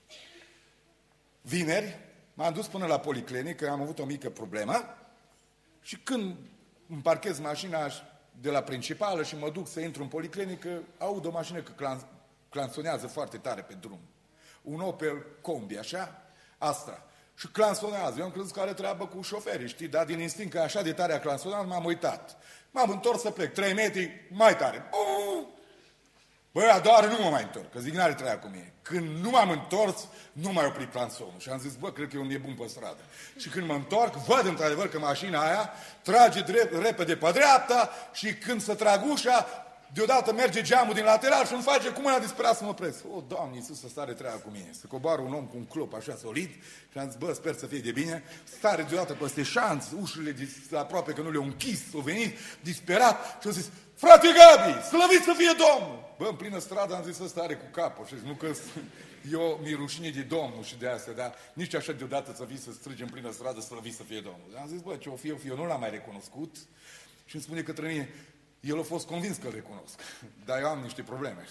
Vineri m-am dus până la policlinică, am avut o mică problemă și când îmi parchez mașina de la principală și mă duc să intru în policlinică, aud o mașină că clan, clansonează foarte tare pe drum. Un Opel Combi, așa, Astra. Și clansonează. Eu am crezut că are treabă cu șoferii, știi? Dar din instinct că așa de tare a clansonat, m-am uitat. M-am întors să plec. Trei metri, mai tare. Băi, a doua oară nu mă mai întorc, că zic, n-are treabă cu mine. Când nu m-am întors, nu mai opri clansonul. Și am zis: bă, cred că e un nebun pe stradă. Și când mă întorc, văd într-adevăr că mașina aia trage drept, repede pe dreapta și când se trag ușa, deodată merge geamul din lateral și îmi face cu mâna disperat să mă opresc. O, Doamne Iisus, să stare treaba cu mine. Să coboară un om cu un clop așa solid și am zis: bă, sper să fie de bine. Stare deodată peste șanț, ușile aproape că nu le-au închis, au venit disperat și au zis: frate Gabi, slăvit să fie Domnul! Bă, în plină stradă am zis: ăsta are cu capul. Și nu că eu mi-e rușine de Domnul și de astea, dar nici așa deodată să vii să strigi în plină stradă, slăvit să fie Domnul. Am zis: bă, ce o fi, o fi, eu nu l-am mai recunoscut. Și îmi spune către mine: el a fost convins că îl recunosc, dar eu am niște probleme.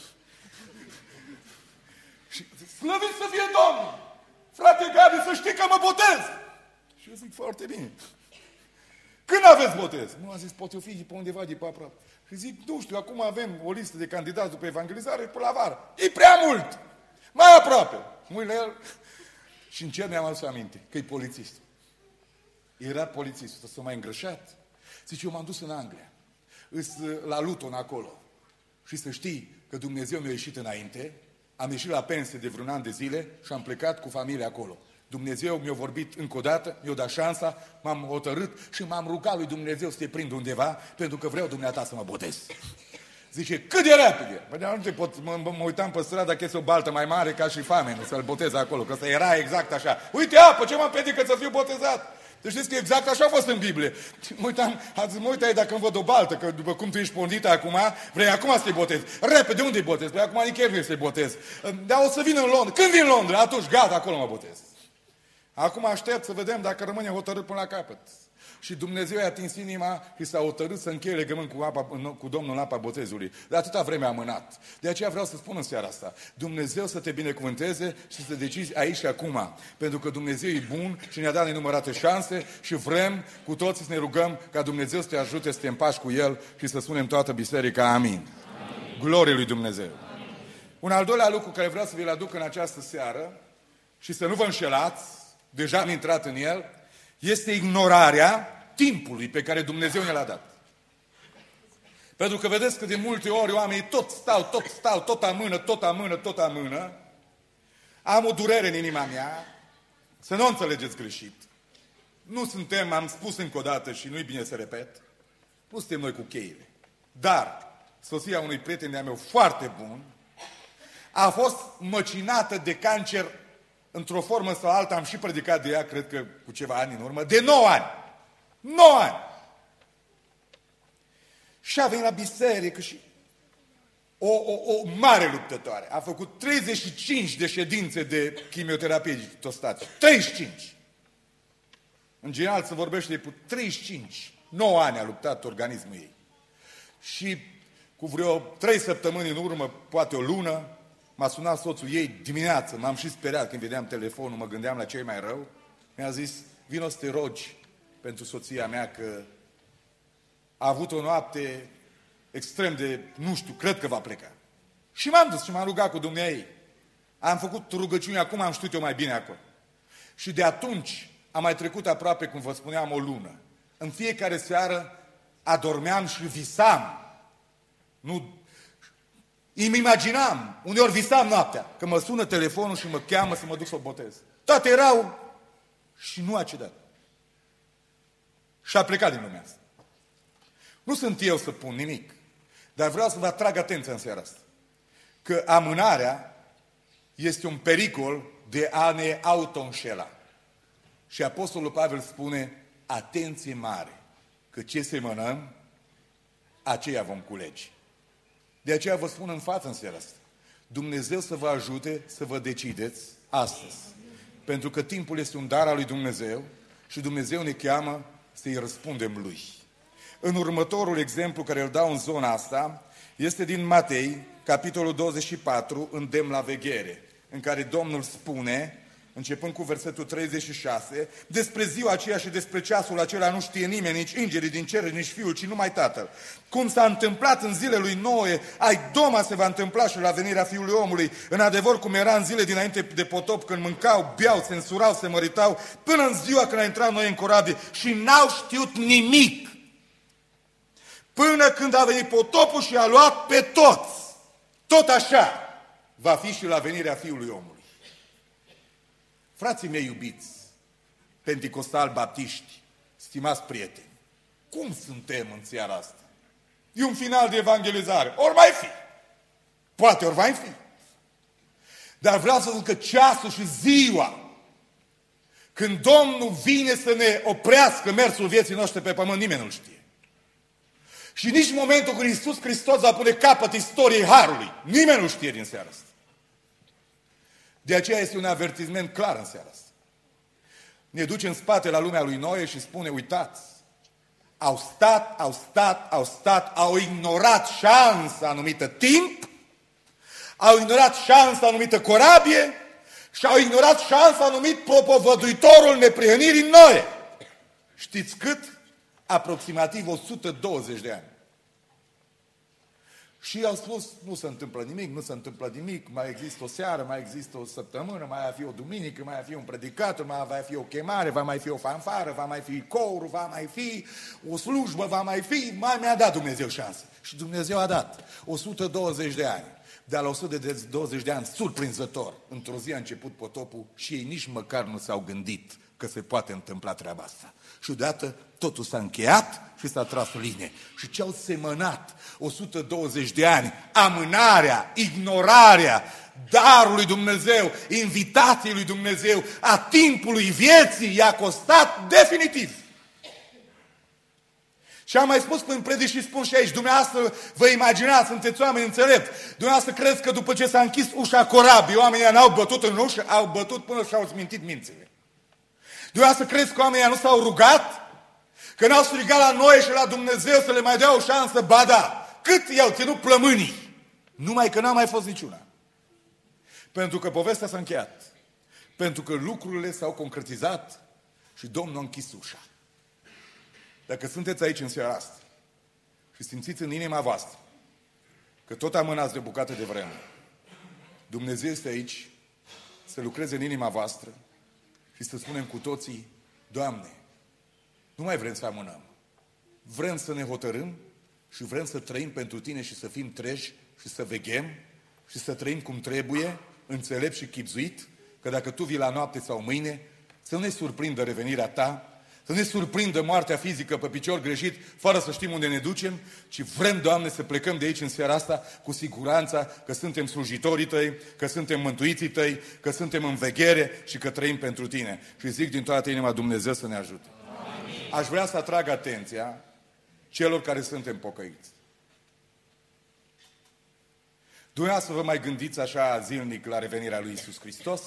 Și slăvit să fie Domnul! Frate Gabi, să știi că mă botez! Și eu zic: foarte bine. Când aveți botez? Nu, a zis: pot eu fi pe undeva de pe aproape. Și zic: nu știu, acum avem o listă de candidați după evangelizare pe la vară. E prea mult! Mai aproape! Mâini la el și încet mi-am adus aminte că e polițist. Era polițistul, s-a mai îngrășat. Zice: eu m-am dus în Anglia. Îs la Luton acolo. Și să știi că Dumnezeu mi-a ieșit înainte, am ieșit la pensie de vreun an de zile și am plecat cu familia acolo. Dumnezeu mi-a vorbit încă o dată, mi-a dat șansa, m-am hotărât și m-am rugat lui Dumnezeu să te prind undeva, pentru că vreau dumneata să mă botez. Zice: cât de repede? Păi nu te pot, mă, mă uitam pe stradă că este o baltă mai mare ca și famine, să-l botez acolo, că ăsta era exact așa. Uite apă, ce m-am pedit că să fiu botezat? Deci știți că exact așa a fost în Biblie. Mă uitam, azi mă uitai dacă îmi văd o baltă, că după cum tu ești pondită acum, vrei acum să te botezi. Repede, unde-i botez? Păi acum nicăieri nu să te botez. Dar o să vin în Londra. Când vin în Londra? Atunci, gata, acolo mă botez. Acum aștept să vedem dacă rămâne hotărât până la capăt. Și Dumnezeu i-a atins inima și s-a hotărât să încheie legământ cu, apa, cu Domnul în apa botezului. De atâta vreme a amânat. De aceea vreau să spun în seara asta, Dumnezeu să te binecuvânteze și să te decizi aici și acum. Pentru că Dumnezeu e bun și ne-a dat nenumărate șanse și vrem cu toții să ne rugăm ca Dumnezeu să te ajute să te împaci cu El și să spunem toată biserica amin. Amin. Glorie lui Dumnezeu. Amin. Un al doilea lucru care vreau să vi-l aduc în această seară și să nu vă înșelați, deja am intrat în el, este ignorarea timpului pe care Dumnezeu ne l-a dat. Pentru că vedeți că de multe ori oamenii tot stau, tot stau, tot amână, tot amână, tot amână. Am o durere în inima mea, să nu înțelegeți greșit. Nu suntem, am spus încă o dată și nu-i bine să repet, nu suntem noi cu cheile. Dar soția unui prieten de-a meu foarte bun a fost măcinată de cancer într-o formă sau alta, am și predicat de ea, cred că cu ceva ani în urmă, de nouă ani. nouă ani! Și a venit la biserică și o, o, o mare luptătoare. A făcut treizeci și cinci de ședințe de chimioterapie tostați. treizeci și cinci! În general se vorbește de treizeci și cinci. nouă ani a luptat organismul ei. Și cu vreo trei săptămâni în urmă, poate o lună, m-a sunat soțul ei dimineață, m-am și speriat când vedeam telefonul, mă gândeam la cei mai rău. Mi-a zis, vino să te rogi pentru soția mea că a avut o noapte extrem de, nu știu, cred că va pleca. Și m-am dus și m-am rugat cu dumneaei. Am făcut rugăciuni, acum am știut eu mai bine acolo. Și de atunci a mai trecut aproape, cum vă spuneam, o lună. În fiecare seară adormeam și visam. Nu... Îmi imaginam, uneori visam noaptea, că mă sună telefonul și mă cheamă să mă duc să o botez. Toate erau și nu a cedat. Și a plecat din lumea asta. Nu sunt eu să pun nimic, dar vreau să vă atrag atenția în seara asta. Că amânarea este un pericol de a ne auto-înșela. Și Apostolul Pavel spune, atenție mare, că ce semănăm, aceea vom culege. De aceea vă spun în față în seara asta. Dumnezeu să vă ajute să vă decideți astăzi. Pentru că timpul este un dar al lui Dumnezeu și Dumnezeu ne cheamă să-i răspundem Lui. În următorul exemplu care îl dau în zona asta, este din Matei, capitolul douăzeci și patru, îndemn la veghere, în care Domnul spune, începând cu versetul treizeci și șase, despre ziua aceea și despre ceasul acela nu știe nimeni, nici îngerii din cer, nici Fiul, ci numai Tatăl. Cum s-a întâmplat în zilele lui Noe, ai doma se va întâmpla și la venirea Fiului Omului. În adevăr, cum era în zile dinainte de potop, când mâncau, beau, se însurau, se măritau, până în ziua când a intrat Noe în corabie și n-au știut nimic. Până când a venit potopul și a luat pe toți. Tot așa va fi și la venirea Fiului Omului. Frații mei iubiți, penticostali, baptiști, stimați prieteni, cum suntem în seara asta? E un final de evangelizare. Ori mai fi. Poate ori mai fi. Dar vreau să zic că ceasul și ziua, când Domnul vine să ne oprească mersul vieții noastre pe pământ, nimeni nu știe. Și nici momentul când Iisus Hristos va pune capăt istoriei Harului, nimeni nu știe din seara asta. De aceea este un avertisment clar în seara asta. Ne duce în spate la lumea lui Noe și spune, uitați, au stat, au stat, au stat, au ignorat șansa numită timp, au ignorat șansa numită corabie și au ignorat șansa numit propovăduitorul neprihănirii Noe. Știți cât? Aproximativ o sută douăzeci de ani. Și au spus, nu se întâmplă nimic, nu se întâmplă nimic, mai există o seară, mai există o săptămână, mai va fi o duminică, mai va fi un predicator, mai va fi o chemare, va mai fi o fanfară, va mai fi corul, va mai fi o slujbă, va mai fi, mai mi-a dat Dumnezeu șansă. Și Dumnezeu a dat o sută douăzeci de ani. Dar la o sută douăzeci de ani, surprinzător, într-o zi a început potopul și ei nici măcar nu s-au gândit că se poate întâmpla treaba asta. Și deodată totul s-a încheiat și s-a tras o linie. Și ce au semănat o sută douăzeci de ani, amânarea, ignorarea darului Dumnezeu, invitației lui Dumnezeu, a timpului vieții, i-a costat definitiv. Și am mai spus până predici și spun și aici, dumneavoastră vă imaginați, sunteți oameni înțelepți, dumneavoastră credeți că după ce s-a închis ușa corabului, oamenii n-au bătut în ușă, au bătut până și-au smintit mințile. Dumneavoastră credeți că oamenii nu s-au rugat? Că n-au strigat la noi și la Dumnezeu să le mai dea o șansă? Ba da! Cât i-au ținut plămânii? Numai că n-a mai fost niciuna. Pentru că povestea s-a încheiat. Pentru că lucrurile s-au concretizat și Domnul a închis ușa. Dacă sunteți aici în seara asta și simțiți în inima voastră că tot amânați de bucată de vreme, Dumnezeu este aici să lucreze în inima voastră și să spunem cu toții, Doamne, nu mai vrem să amânăm. Vrem să ne hotărâm și vrem să trăim pentru Tine și să fim treji și să veghem și să trăim cum trebuie, înțelept și chibzuit, că dacă Tu vii la noapte sau mâine, să nu ne surprindă revenirea Ta, să ne surprindă moartea fizică pe picior greșit, fără să știm unde ne ducem, ci vrem, Doamne, să plecăm de aici în seara asta cu siguranța că suntem slujitorii Tăi, că suntem mântuiții Tăi, că suntem în veghere și că trăim pentru Tine. Și zic din toată inima, Dumnezeu să ne ajute. Amin. Aș vrea să atrag atenția celor care suntem pocăiți. Dumneavoastră vă mai gândiți așa zilnic la revenirea lui Iisus Hristos?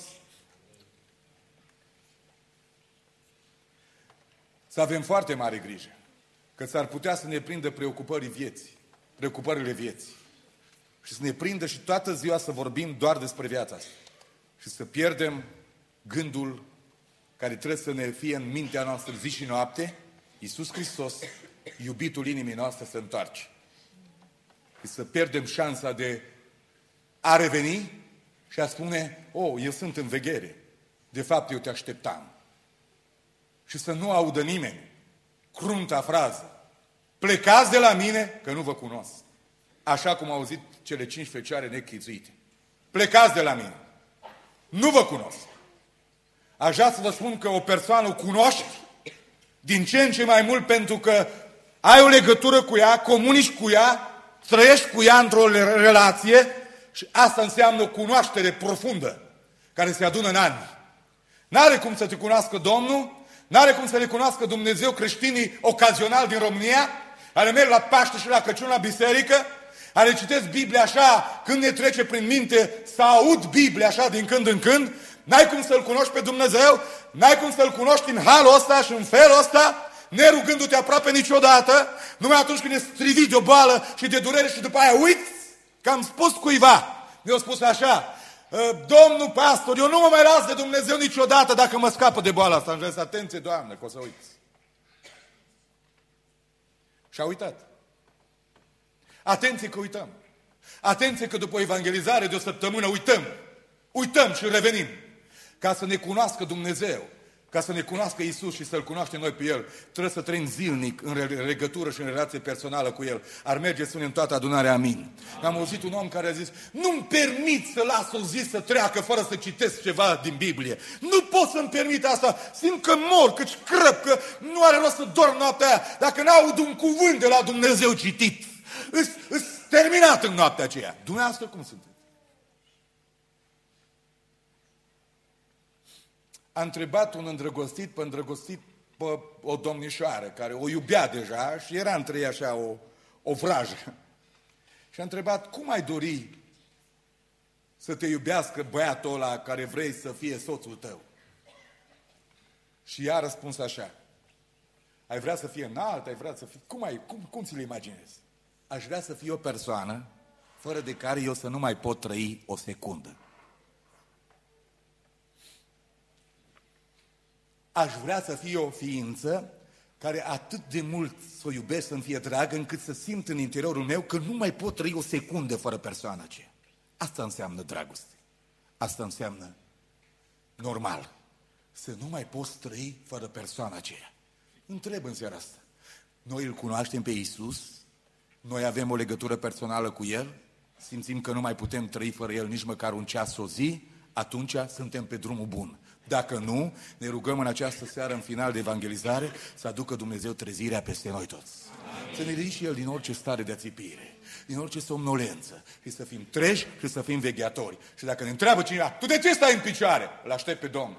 Să avem foarte mare grijă, că s-ar putea să ne prindă preocupării vieții, preocupările vieții. Și să ne prindă și toată ziua să vorbim doar despre viața asta. Și să pierdem gândul care trebuie să ne fie în mintea noastră zi și noapte, Iisus Hristos, iubitul inimii noastre, se întoarce. Și să pierdem șansa de a reveni și a spune, oh, eu sunt în veghere. De fapt, eu te așteptam. Și să nu audă nimeni crunta frază. Plecați de la mine că nu vă cunosc. Așa cum au auzit cele cinci fecioare nechizuite. Plecați de la mine. Nu vă cunosc. Aș vrea să vă spun că o persoană o cunoști din ce în ce mai mult pentru că ai o legătură cu ea, comunici cu ea, trăiești cu ea într-o relație și asta înseamnă o cunoaștere profundă care se adună în ani. N-are cum să te cunoască Domnul, n-are cum să le cunoască Dumnezeu creștinii ocazional din România, care merg la Paște și la Crăciun la biserică, care citesc Biblia așa când ne trece prin minte să aud Biblia așa din când în când, n-ai cum să-L cunoști pe Dumnezeu, n-ai cum să-L cunoști în halul ăsta și în felul ăsta, nerugându-te aproape niciodată, numai atunci când e strivit de o boală și de durere și după aia uiți că am spus cuiva, mi-a spus așa, Domnul pastor, eu nu mă mai las de Dumnezeu niciodată dacă mă scapă de boala asta. Am zis, atenție, Doamne, că o să uiți. Și a uitat. Atenție că uităm. Atenție că după evangelizare de o săptămână uităm. Uităm și revenim. Ca să ne cunoască Dumnezeu, ca să ne cunoască Iisus și să-L cunoaștem noi pe El, trebuie să trăim zilnic în legătură și în relație personală cu El. Ar merge, spunem, toată adunarea, amin. Am auzit un om care a zis, nu-mi permit să las o zi să treacă fără să citesc ceva din Biblie. Nu pot să-mi permit asta. Simt că mor, că crăp, că nu are rost să dorm noaptea aia. Dacă n-aud un cuvânt de la Dumnezeu citit, îs terminat în noaptea aceea. Dumneavoastră cum sunteți? A întrebat un îndrăgostit pe îndrăgostit pe o domnișoară care o iubea deja și era între ei așa o, o vrajă. Și a întrebat, cum ai dori să te iubească băiatul ăla care vrei să fie soțul tău? Și ea a răspuns așa, ai vrea să fie înalt, ai vrea să fie... Cum, ai, cum, cum ți-l imaginezi? Aș vrea să fie o persoană fără de care eu să nu mai pot trăi o secundă. Aș vrea să fie o ființă care atât de mult să o iubesc, să-mi fie dragă, încât să simt în interiorul meu că nu mai pot trăi o secundă fără persoana aceea. Asta înseamnă dragoste. Asta înseamnă normal. Să nu mai poți trăi fără persoana aceea. Întreb în seara asta. Noi îl cunoaștem pe Iisus? Noi avem o legătură personală cu El? Simțim că nu mai putem trăi fără El nici măcar un ceas, o zi? atunci suntem pe drumul bun. Dacă nu, ne rugăm în această seară, în final de evangelizare, să aducă Dumnezeu trezirea peste noi toți. Să ne ridice și El din orice stare de ațipire, din orice somnolență, și să fim treji și să fim vegheatori. Și dacă ne întreabă cineva, tu de ce stai în picioare? Îl aștept pe Domnul.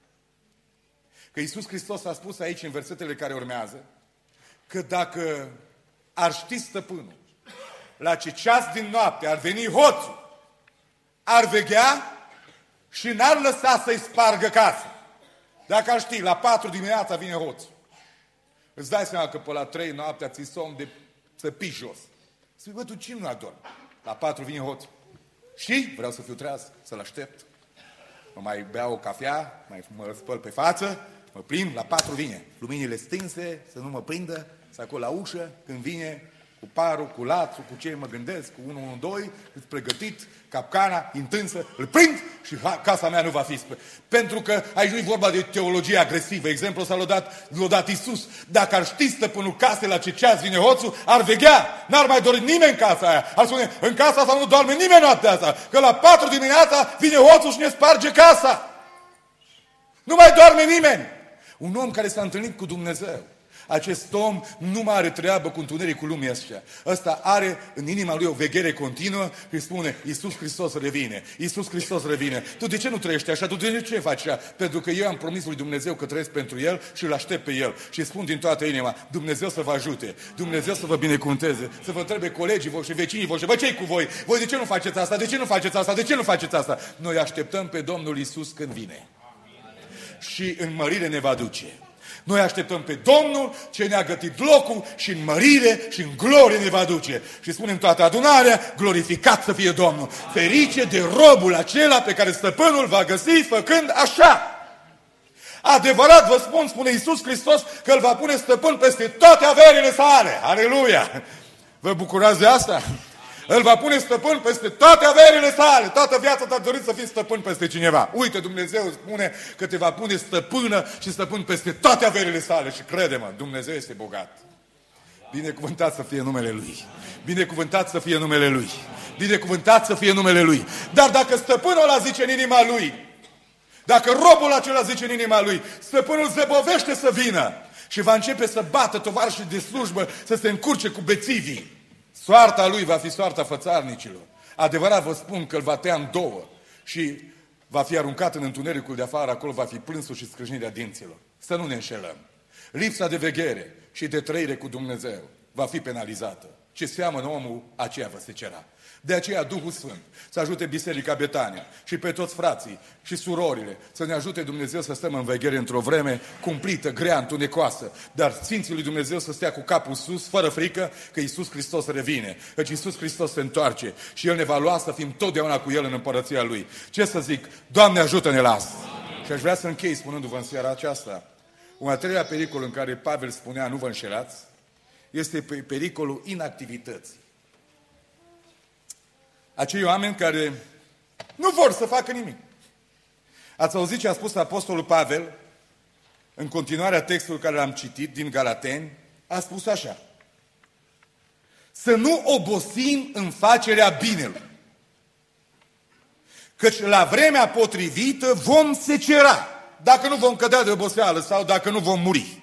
Că Iisus Hristos a spus aici, în versetele care urmează, că dacă ar ști stăpânul la ce ceas din noapte ar veni hoțul, ar veghea și n-ar lăsa să-i spargă casa. Dacă ar ști, la patru dimineața vine hoțul. Îți dai seama că pe la trei noaptea ți-i somn de să pii jos. Spui, bă, tu cine nu adormi? La patru vine hoțul. Și vreau să fiu treaz, să-l aștept. Mă mai beau o cafea, mai mă spăl pe față, mă plimb, la patru vine. Luminile stinse, să nu mă prindă, să acolo la ușă, când vine cu parul, cu lațul, cu ce mă gândesc, cu unu unu doi, îți pregătit, capcana, intânsă, îl prind și ha, casa mea nu va fi spre. Pentru că aici nu-i vorba de teologie agresivă. Exemplul ăsta l-a dat, l-a dat Iisus. Dacă ar ști stăpânul casei la ce ceas vine hoțul, ar veghea. N-ar mai dori nimeni în casa aia. Ar spune, în casa asta nu doarme nimeni noaptea asta. Că la patru dimineața vine hoțul și ne sparge casa. Nu mai doarme nimeni. Un om care s-a întâlnit cu Dumnezeu. Acest om nu mai are treabă cu întunericul lumii astea. Ăsta are în inima lui o veghere continuă și spune, Iisus Hristos revine, Iisus Hristos revine. Tu de ce nu trăiești așa? Tu de ce faci așa? Pentru că eu am promis lui Dumnezeu că trăiesc pentru El și îl aștept pe El. Și spun din toată inima, Dumnezeu să vă ajute, Dumnezeu să vă binecuvânteze, să vă întrebe colegii voștri, vecinii voștri, bă, ce-i cu voi? Voi de ce nu faceți asta? De ce nu faceți asta? De ce nu faceți asta? Noi așteptăm pe Domnul Iisus când vine. Și în mărire ne va duce. Noi așteptăm pe Domnul ce ne-a gătit locul și în mărire și în glorie ne va duce. Și spunem toată adunarea, glorificat să fie Domnul. Ferice de robul acela pe care stăpânul va găsi făcând așa. Adevărat vă spun, spune Iisus Hristos, că îl va pune stăpân peste toate averile sale. Aleluia! Vă bucurați de asta? Îl va pune stăpân peste toate averile sale. Toată viața ta dorit să fii stăpân peste cineva. Uite, Dumnezeu spune că te va pune stăpână și stăpân peste toate averile sale. Și crede-mă, Dumnezeu este bogat. Binecuvântat să fie numele Lui. Binecuvântat să fie numele Lui. Binecuvântat să fie numele Lui. Dar dacă stăpânul ăla zice în inima Lui, dacă robul acela zice în inima Lui, stăpânul zăbovește să vină și va începe să bată tovarășii de slujbă, să se încurce cu bețivii. Soarta lui va fi soarta fățarnicilor. Adevărat vă spun că îl va tăia în două și va fi aruncat în întunericul de afară, acolo va fi plânsul și scrâșnirea dinților. Să nu ne înșelăm. Lipsa de veghere și de trăire cu Dumnezeu va fi penalizată. Ce seamănă omul, aceea va secera. De aceea Duhul Sfânt să ajute Biserica Betania și pe toți frații și surorile să ne ajute Dumnezeu să stăm în veghere într-o vreme cumplită, grea, întunecoasă, dar Sfinții lui Dumnezeu să stea cu capul sus, fără frică, că Iisus Hristos revine, căci Iisus Hristos se întoarce și El ne va lua să fim totdeauna cu El în împărăția Lui. Ce să zic? Doamne, ajută-ne la asta! Și aș vrea să închei spunându-vă în seara aceasta, un al treilea pericol în care Pavel spunea, nu vă înșelați, este pericolul inactivității. Acei oameni care nu vor să facă nimic. Ați auzit ce a spus Apostolul Pavel în continuarea textului care l-am citit din Galateni? A spus așa: să nu obosim în facerea binelui, căci la vremea potrivită vom secera, dacă nu vom cădea de oboseală sau dacă nu vom muri.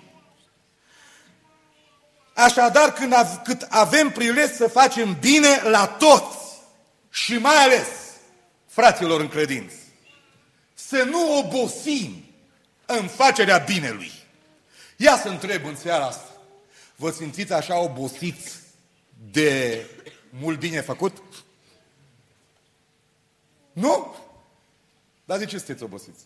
Așadar, când av- cât avem prilej să facem bine la toți, și mai ales fraților în credință, să nu obosim în facerea binelui. Ia să întreb în seara asta, vă simțiți așa obosiți de mult bine făcut? Nu? Dar de ce sunteți obosiți?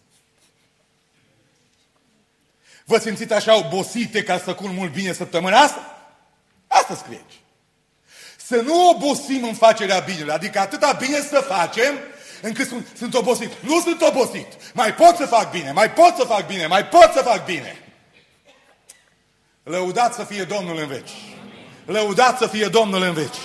Vă simțiți așa obosite ca să făcut mult bine săptămâna asta? Asta scrie aici. Să nu obosim în facerea binelui, adică atâta bine să facem încât sunt, sunt obosit. Nu sunt obosit. Mai pot să fac bine, mai pot să fac bine, mai pot să fac bine. Lăudat să fie Domnul în veci. Lăudat să fie Domnul în veci.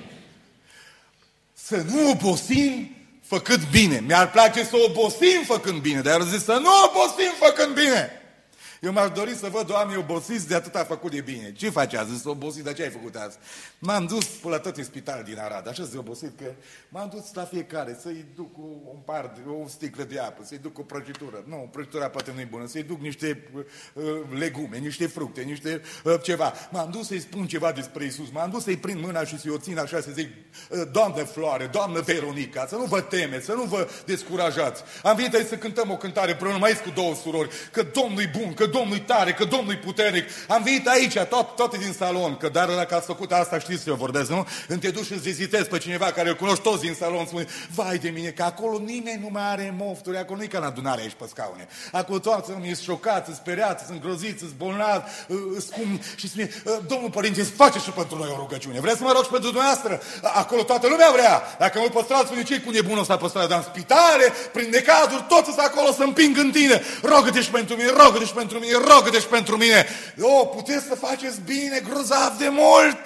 Să nu obosim făcând bine. Mi-ar place să obosim făcând bine, dar eu zic să nu obosim făcând bine. Eu m-aș dori să văd oamenii obosiți de atât a făcut de bine. Ce faci azi? Sunt obosit, de ce ai făcut azi? M-am dus până la tot în spital din Arad, așa sunt obosit că m-am dus la fiecare să-i duc un par, o sticlă de apă, să-i duc o prăjitură. Nu, prăjitura poate nu-i bună, să-i duc niște uh, legume, niște fructe, niște uh, ceva. M-am dus să-i spun ceva despre Iisus, m-am dus să-i prind mâna și să-i o țin așa, să zic, uh, Doamnă Floare, Doamnă Veronica, să nu vă temeți, să nu vă descurajați. Am venit aici să cântăm o cântare împreună, mai cu două surori, că Domnul-i bun, că Domnul-i tare, că Domnul-i puternic. Am venit aici, tot, toate din salon, că dar dacă ați făcut asta, știți ce eu vorbesc, nu? Când te duci și îți vizitezi pe cineva care îl cunoști toți din salon, spune, vai de mine, că acolo nimeni nu mai are mofturi, acolo nu-i ca în adunare aici pe scaune. Acolo toți sunt șocați, sunt speriați, sunt îngroziți, sunt bolnavi, scum, și spune, Domnul Părinte, îți face și pentru noi o rugăciune. Vreți să mă rog și pentru dumneavoastră? Acolo toată lumea vrea. Dacă mă păstrați, spune, ce-i cu nebunul ăsta păstrat? Dar în spitale, prin necazuri, toți sunt acolo să împing în tine. Rogă-te și pentru mine, rogă-te și pentru mine, rogă-te și pentru mine. O, puteți să faceți bine, grozav de mult.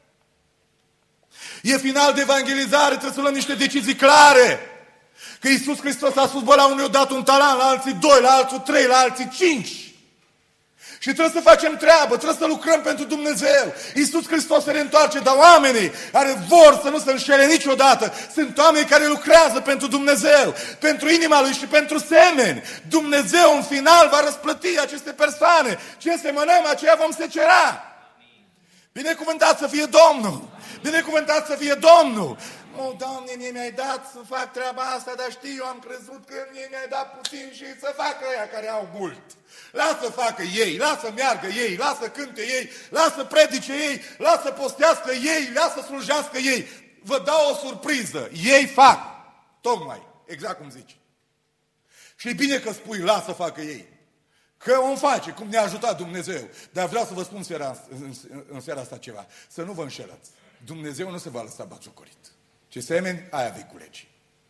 E final de evangelizare, trebuie să luăm niște decizii clare. Că Iisus Hristos a spus, bă, la unul i-a dat un talant, la alții doi, la alții trei, la alții cinci. Și trebuie să facem treabă, trebuie să lucrăm pentru Dumnezeu. Iisus Hristos se reîntoarce, dar oamenii care vor să nu se înșele niciodată sunt oameni care lucrează pentru Dumnezeu, pentru inima Lui și pentru semeni. Dumnezeu în final va răsplăti aceste persoane. Ce semănăm, aceea vom secera. Binecuvântat să fie Domnul! Binecuvântat să fie Domnul! O, Doamne, mie mi-ai dat să fac treaba asta, dar știi, eu am crezut că mie mi-ai dat puțin și să facă ăia care au mult. Lasă facă ei, lasă meargă ei, lasă cânte ei, lasă predice ei, lasă postească ei, lasă slujească ei. Vă dau o surpriză, ei fac, tocmai, exact cum zici. Și e bine că spui, lasă facă ei. Că o face, cum ne-a ajutat Dumnezeu. Dar vreau să vă spun seara, în, în seara asta ceva, să nu vă înșelați. Dumnezeu nu se va lăsa batjocorit. Ce semeni, aia vei culege.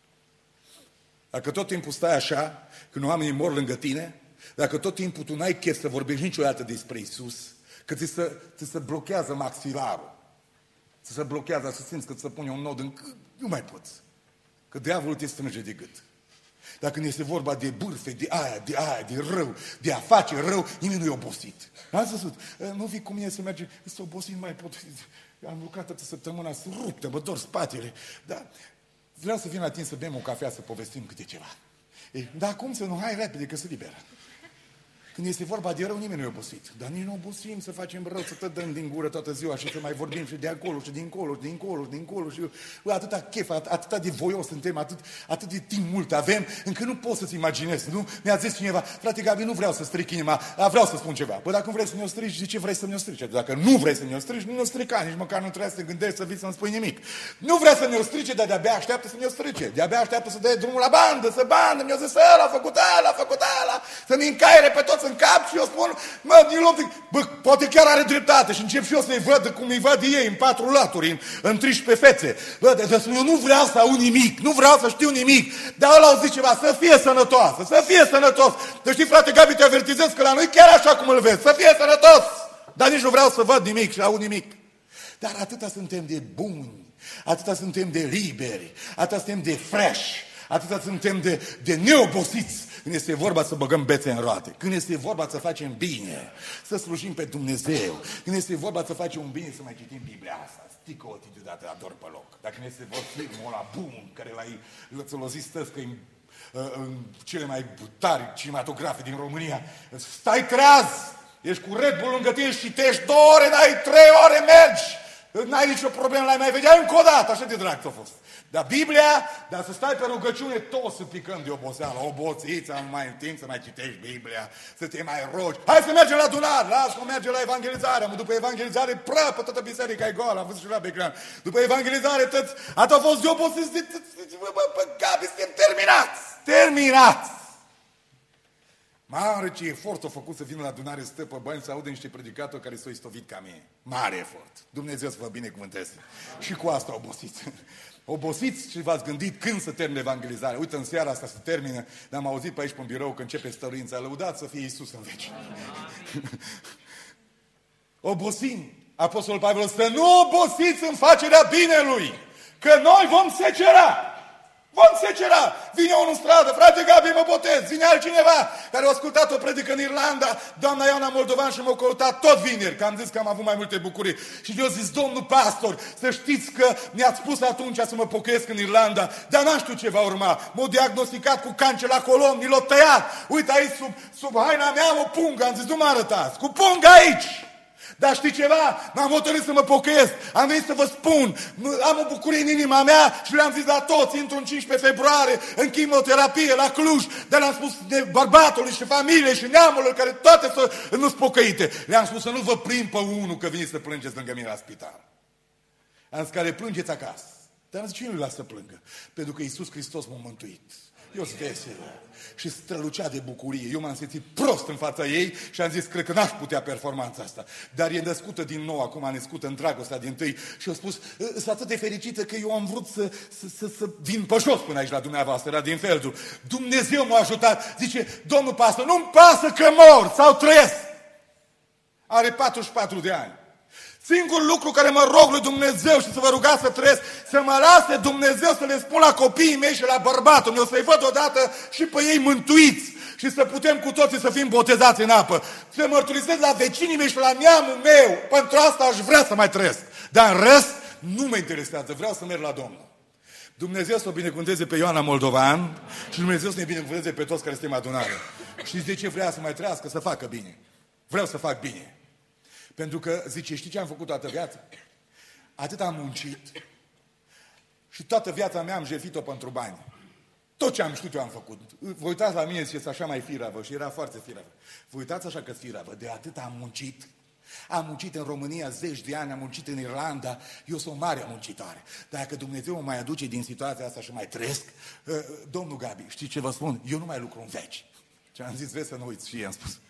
Dacă tot timpul stai așa, când oamenii mor lângă tine, dacă tot timpul tu n-ai chef să vorbești niciodată despre Iisus, că ți se, ți se blochează maxilarul, ți se blochează, să simți că ți se pune un nod în cât, nu mai poți. Că diavolul te strânge de gât. Dacă când este vorba de bârfe, de aia, de aia, de rău, de a face rău, nimeni nu e obosit. Ați văzut? Nu vii cu mine să mergi, sunt obosit, nu mai pot. Am lucrat toată săptămâna, sunt ruptă, mă dor spatele. Dar vreau să vin la tine să bem o cafea, să povestim câte ceva. Ei, dar cum să nu? Hai repede, că se liberă. Când este vorba de rău, nimeni nu e obosit. Dar nici nu obosim să facem rău, să tot dăm din gură toată ziua și să mai vorbim și de acolo și dincolo și dincolo și dincolo. Și bă, atâta chef, at- atâta de voios suntem, atât, atât de timp mult avem, încât nu poți să-ți imaginezi. Nu? Mi-a zis cineva, frate Gabi, nu vreau să stric inima, dar vreau să spun ceva. Bă, dacă nu vrei să ne-o strici, de ce vrei să ne-o strici? Dacă nu vrei să ne-o strici, nu ne-o strica, nici măcar nu trebuie să te gândești să vii să-mi spui nimic. Nu vrea să ne-o strice, dar de-abia așteaptă să ne-o strice. De-abia așteaptă să dea drumul la bandă, să bandă, mi-a zis ăla, a făcut ăla, a făcut ăla, să-mi încaiere pe toți în cap și eu spun, mă, bă, poate chiar are dreptate și încep și eu să-i văd cum îi văd ei în patru laturi, în, în treisprezece fețe. Bă, de, de, eu nu vreau să aud nimic, nu vreau să știu nimic, dar ăla au zis ceva, să fie sănătoasă, să fie sănătos. Să știi, frate Gabi, te avertizez că la noi chiar așa cum îl vezi, să fie sănătos. Dar nici nu vreau să văd nimic și aud nimic. Dar atâta suntem de buni, atâta suntem de liberi, atâta suntem de fresh, atâta suntem de, de neobosiți. Când este vorba să băgăm bețe în roate, când este vorba să facem bine, să slujim pe Dumnezeu, când este vorba să facem un bine, să mai citim Biblia asta, stică o deodată la dor pe loc. Dacă ne este vorba filmul ăla bun, care l-ai lățălozit stăți că în, în cele mai tari cinematografe din România, stai treaz, ești cu Red Bull lângă tine și citești două ore, n-ai trei ore, mergi, n-ai nicio problemă, l-ai mai vedea încă o dată, așa de drag ți-a fost. Dar Biblia, dar să stai pe rugăciune, toți să picăm de oboseală, oboțiți, am mai în timp să mai citești Biblia, să te mai rogi. Hai să mergem la adunare, lasă că mergem la evangelizare, am după evangelizare, prăpă, toată biserica e goală, am văzut și la becran. După evangelizare, toți, atât au fost de obosiți, bă, bă, bă, Gabi, suntem terminați, terminați. Mare ce efort a făcut să vină la adunare, stă pe bani, să audă niște predicatori care s-au istovit ca mine. Mare efort. Dumnezeu să vă binecuvânteze. Și cu asta obosiți. Obosiți și v-ați gândit când să termine evangelizarea. Uite, în seara asta se termină, dar am auzit pe aici pe birou că începe stăruința. Lăudați să fie Iisus în veci. Obosim. Apostolul Pavel, să nu obosiți în facerea binelui, că noi vom secera. Vom secera! Vine unul în stradă, frate Gabi, mă botez, vine altcineva care a ascultat o predică în Irlanda, doamna Ioana Moldovan și m-a căutat tot vineri, că am zis că am avut mai multe bucurii. Și eu zis, domnul pastor, să știți că mi-ați spus atunci să mă pocăiesc în Irlanda, dar n-am știut ce va urma. M-au diagnosticat cu cancer la colon, mi l-au tăiat. Uite aici, sub, sub haina mea am o pungă, am zis, nu mă arătați, cu pungă aici! Dar știi ceva? M-am hotărât să mă pocăiesc. Am venit să vă spun. Am o bucurie în inima mea și le-am zis la toți. Intru în cincisprezece februarie în chimioterapie la Cluj. Dar le-am spus de bărbatului și familiei și neamurilor care toate să nu-s pocăite. Le-am spus să nu vă prind pe unul că veniți să plângeți lângă mine la spital. Am zis, care plângeți acasă. Dar am zis, cine nu-l lasă să plângă? Pentru că Iisus Hristos m-a mântuit. Eu sunt vesel și strălucea de bucurie. Eu m-am simțit prost în fața ei și am zis, cred că n-aș putea performanța asta. Dar e născută din nou, acum a născută în dragostea din tâi și a spus, sunt atât de fericită că eu am vrut să, să, să, să vin pe jos până aici la dumneavoastră, era din Feldul. Dumnezeu m-a ajutat. Zice, domnul pastor, nu-mi pasă că mor sau trăiesc. Are patruzeci și patru de ani. Singurul lucru care mă rog lui Dumnezeu și să vă rugați să trăiesc, să mă lase Dumnezeu să le spun la copiii mei și la bărbatul meu, să-i văd odată și pe ei mântuiți și să putem cu toții să fim botezați în apă. Să mărturisesc la vecinii mei și la neamul meu. Pentru asta aș vrea să mai trăiesc. Dar în rest, nu mă interesează. Vreau să merg la Domnul. Dumnezeu să o binecuvânteze pe Ioana Moldovan și Dumnezeu să ne binecuvânteze pe toți care suntem adunare. Știți de ce vrea să mai trăiască? Să facă bine. Vreau să fac bine. Pentru că, zice, știi ce am făcut toată viața? Atât am muncit și toată viața mea am jertfit-o pentru bani. Tot ce am știut eu am făcut. Vă uitați la mine și este așa mai firavă și era foarte firavă. Vă uitați așa că firavă, de atât am muncit. Am muncit în România zeci de ani, am muncit în Irlanda, eu sunt mare muncitoare. Dacă Dumnezeu mă mai aduce din situația asta și mai trăiesc, domnul Gabi, știi ce vă spun? Eu nu mai lucru în veci. Ce am zis, vezi să nu uiți și i-am spus.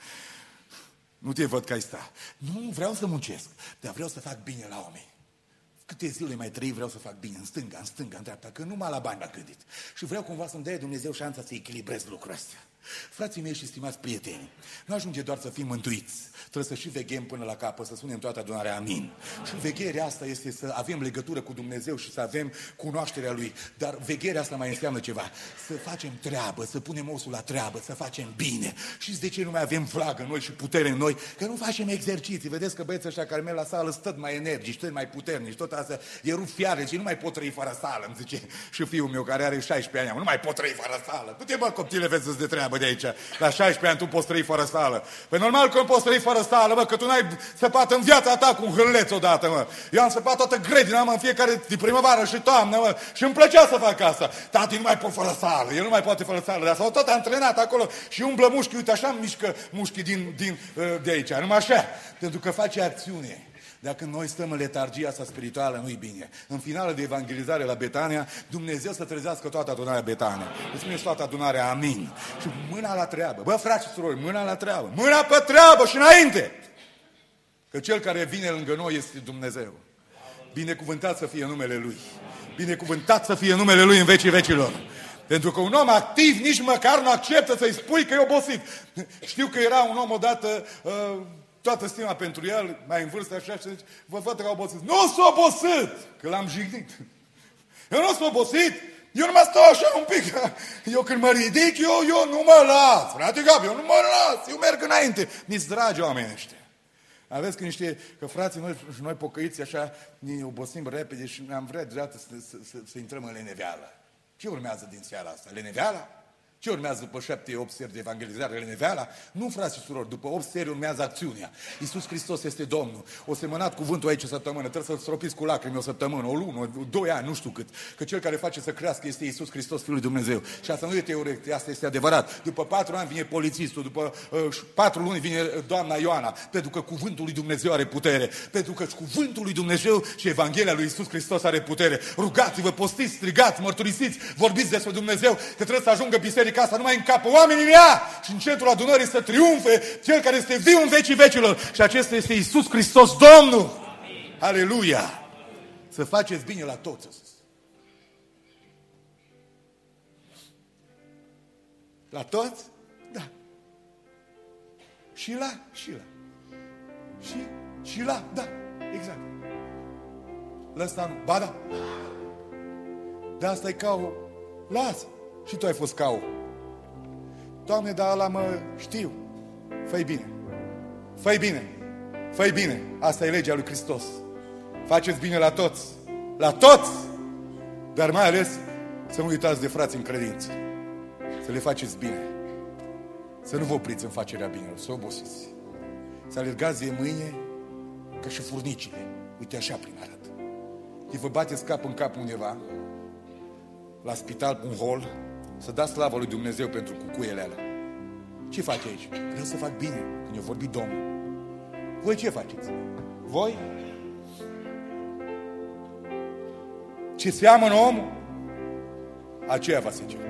Nu te văd că ai sta. Nu, vreau să muncesc, dar vreau să fac bine la oameni. Câte zile mai trăi vreau să fac bine, în stânga, în stânga, în dreapta, că numai la bani m-a gândit. Și vreau cumva să-mi dea Dumnezeu șansa să echilibrez lucrurile astea. Frații mei și stimați prieteni, nu ajunge doar să fim mântuiți, trebuie să și veghem până la capăt, să spunem toată adunarea amin. Și vegherea asta este să avem legătură cu Dumnezeu și să avem cunoașterea Lui. Dar vegherea asta mai înseamnă ceva. Să facem treabă, să punem osul la treabă, să facem bine. Știți de ce nu mai avem flagă în noi și putere în noi? Că nu facem exerciții. Vedeți că băieții ăștia care merg la sală stăt mai energici, stăt mai puternici, tot asta e rup fiare și nu mai pot trăi fără sală, îmi zice și fiul meu care are șaisprezece ani, nu mai pot trăi fără sală. Du-te, bă, coptile, vezi să-ți de treabă de aici. La șaisprezece ani tu poți trăi fără sală. Păi normal că nu poți trăi fără sală, bă, că tu n-ai săpat în viața ta cu un hârleț odată, mă. Eu am săpat toată grădina, mă, în fiecare de primăvară și toamnă, mă, și îmi plăcea să fac asta. Tati nu mai pot fără sală, el nu mai poate fără sală, dar s-au tot antrenat acolo și umblă mușchi, uite așa mișcă mușchii din, din, de aici, numai așa, pentru că face acțiune. Dacă noi stăm în letargia asta spirituală, nu-i bine. În finală de evangelizare la Betania, Dumnezeu să trezească toată adunarea Betania. Îți spuneți toată adunarea amin. Și mâna la treabă. Bă, frați și surori, mâna la treabă. Mâna pe treabă și înainte. Că cel care vine lângă noi este Dumnezeu. Binecuvântat să fie numele Lui. Binecuvântat să fie numele Lui în vecii vecilor. Pentru că un om activ nici măcar nu acceptă să-i spui că e obosit. Știu că era un om odată... Uh, toată stima pentru el, mai în vârstă așa, și zice, vă văd că a obosit. Nu s-a obosit! Că l-am jignit. Eu nu s-a obosit! Eu nu mă stau așa un pic. Eu când mă ridic, eu, eu nu mă las. Frate Gabi, eu nu mă las. Eu merg înainte. Mi-s dragi oamenii ăștia. Aveți că niște, că frații noi și noi pocăiți așa, ne obosim repede și am vrea dreaptă să, să, să, să intrăm în leneveală. Ce urmează din seara asta? Leneveala? Ce urmează după șapte, opt seri de evangelizare, leneveala? Nu, frați și surori, după opt seri urmează acțiunea. Iisus Hristos este Domnul. O semănat cuvântul aici o săptămână, trebuie să-l stropiți cu lacrimi o săptămână, o lună, doi ani, nu știu cât. Că cel care face să crească este Iisus Hristos, Fiul lui Dumnezeu. Și asta nu e teoretic, asta este adevărat. După patru ani vine polițistul, după uh, patru luni vine doamna Ioana, pentru că cuvântul lui Dumnezeu are putere. Pentru că cuvântul lui Dumnezeu și Evanghelia lui Iisus Hristos are putere. Rugați-vă, postiți, strigați, mărturisiți, vorbiți despre Dumnezeu, că trebuie să ajungă biserica asta numai în capul oamenii mea și în centrul adunării să triumfe cel care este viu în vecii vecilor. Și acesta este Iisus Hristos, Domnul. Amin. Aleluia! Să faceți bine la toți. La toți? Da. Și la, și la. Și, și la, da, exact. La ăsta nu. Ba da. De asta e ca o Lasă. Și tu ai fost ca o. Doamne, dar ăla mă știu. Fă-i bine. Fă-i bine. Fă-i bine. Asta e legea lui Hristos. Faceți bine la toți. La toți! Dar mai ales să nu uitați de frați în credință. Să le faceți bine. Să nu vă opriți în facerea binelor. Să obosiți. Să alergați de mâine ca și furnicile. Uite așa prin arăt. Și vă bateți cap în cap undeva, la spital, un hol, să dați slavă lui Dumnezeu pentru cucuiele alea. Ce faci aici? Vreau să fac bine, când eu vorbi Domnul. Voi ce faceți? Voi? Ce seamănă omul, aceea va secea.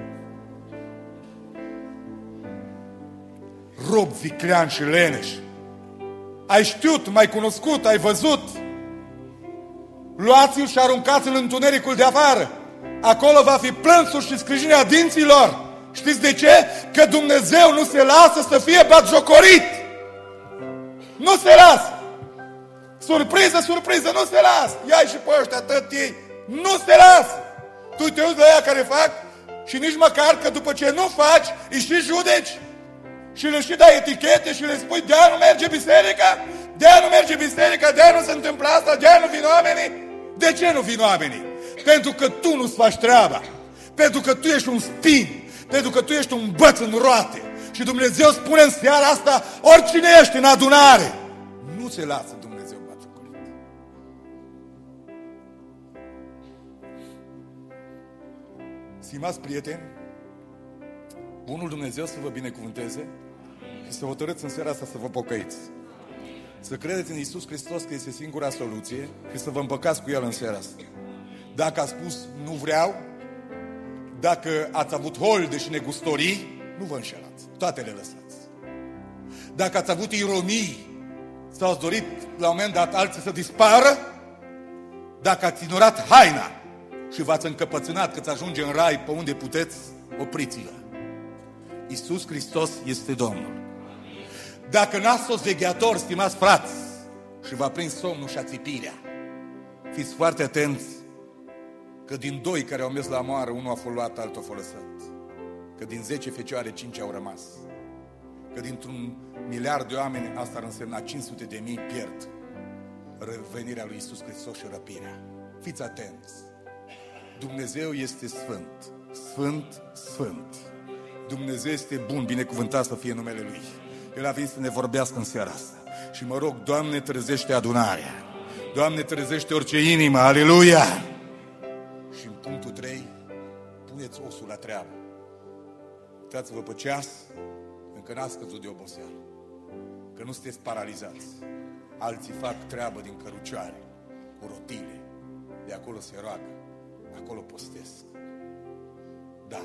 Rob viclean și leneș. Ai știut, mai cunoscut, ai văzut. Luați-l și aruncați-l în întunericul de afară. Acolo va fi plânsul și scrâșnirea dinților. Știți de ce? Că Dumnezeu nu se lasă să fie batjocorit. Nu se lasă. Surpriză, surpriză, nu se lasă. Ia-i și pe ăștia, tot ei. Nu se lasă. Tu te uiți la ea care fac și nici măcar că după ce nu faci, îi și judeci. Și le și dai etichete și le spui de-aia nu merge biserica, de-aia nu merge biserica, de-aia nu se întâmplă asta, de-aia nu vin oamenii. De ce nu vin oamenii? Pentru că tu nu-ți faci treaba. Pentru că tu ești un spin. Pentru că tu ești un băț în roate. Și Dumnezeu spune în seara asta, oricine ești în adunare, nu se lasă Dumnezeu batjocorit. Stimați prieteni, bunul Dumnezeu să vă binecuvânteze și să hotărâți în seara asta să vă pocăiți. Să credeți în Iisus Hristos că este singura soluție și să vă împăcați cu El în seara asta. Dacă ați spus nu vreau, dacă ați avut holde și negustorii, nu vă înșelați. Toate le lăsați. Dacă ați avut ironii sau ați dorit la un moment dat alții să dispară, dacă ați ignorat haina și v-ați încăpățânat că ți ajunge în rai pe unde puteți, opriți-vă. Iisus Hristos este Domnul. Dacă n-ați fost vegheatori, stimați frați, și v-a prins somnul și ațipirea, fiți foarte atenți că din doi care au mers la moară, unul a fost luat, altul a fost lăsat. Că din zece fecioare, cinci au rămas. Că dintr-un miliard de oameni, asta ar însemna cinci sute de mii pierd revenirea lui Iisus Hristos și răpirea. Fiți atenți! Dumnezeu este Sfânt. Sfânt, Sfânt. Dumnezeu este bun, binecuvântat să fie numele Lui. El a venit să ne vorbească în seara asta. Și mă rog, Doamne, trezește adunarea. Doamne, trezește orice inimă. Aleluia! Și în punctul trei, puneți osul la treabă. Uitați-vă pe ceas, încă n-ați căzut de oboseală. Că nu sunteți paralizați. Alții fac treabă din cărucioare, cu rotile. De acolo se roagă, acolo postesc. Da,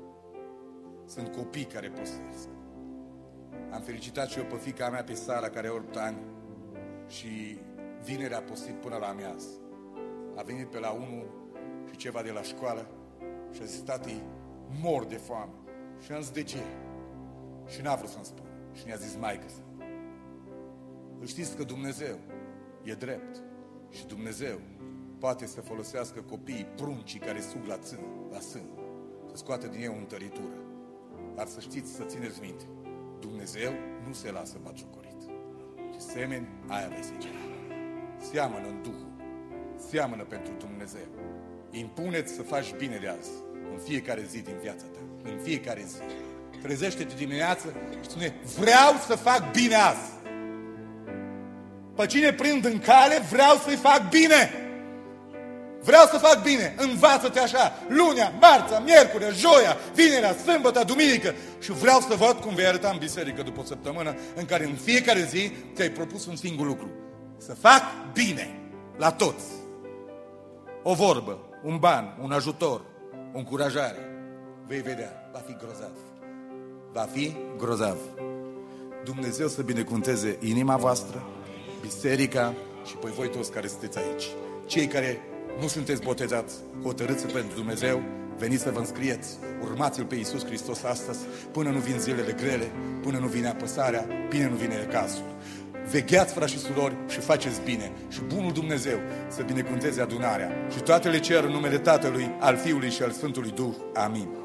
sunt copii care postesc. Am felicitat și eu pe fiica mea, pe Sara, care are opt ani, și vineri a postit până la amiază. A venit pe la unu și ceva de la școală și a zis, tati, mor de foame. Și am zis, de ce? Și n-a vrut să-mi spun. Și ne-a zis, maică-să, știți că Dumnezeu e drept și Dumnezeu poate să folosească copiii pruncii care sug la țân, la sân, să scoată din ei o întăritură. Dar să știți, să țineți minte, Dumnezeu nu se lasă batjocorit. Și semeni, aia vei secera. Seamănă în Duhul, seamănă pentru Dumnezeu. Impuneți să faci bine de azi, în fiecare zi din viața ta, în fiecare zi. Trezește-te dimineață și spune, vreau să fac bine azi. Pe cine prind în cale, vreau să-i fac bine. Vreau să fac bine. Învață-te așa, lunea, marța, miercurea, joia, vinerea, sâmbătă, duminică. Și vreau să văd cum vei arăta în biserică după o săptămână în care în fiecare zi ți-ai propus un singur lucru. Să fac bine la toți. O vorbă, un ban, un ajutor, o încurajare. Vei vedea, va fi grozav. Va fi grozav. Dumnezeu să binecuvânteze inima voastră, biserica și pe voi toți care sunteți aici. Cei care nu sunteți botezați, hotărâți pentru Dumnezeu, veniți să vă înscrieți, urmați-L pe Iisus Hristos astăzi, până nu vin zilele grele, până nu vine apăsarea, până nu vine cazul. vegheați, frați și surori, și faceți bine. Și bunul Dumnezeu să binecuvânteze adunarea. Și toate le cer în numele Tatălui, al Fiului și al Sfântului Duh. Amin.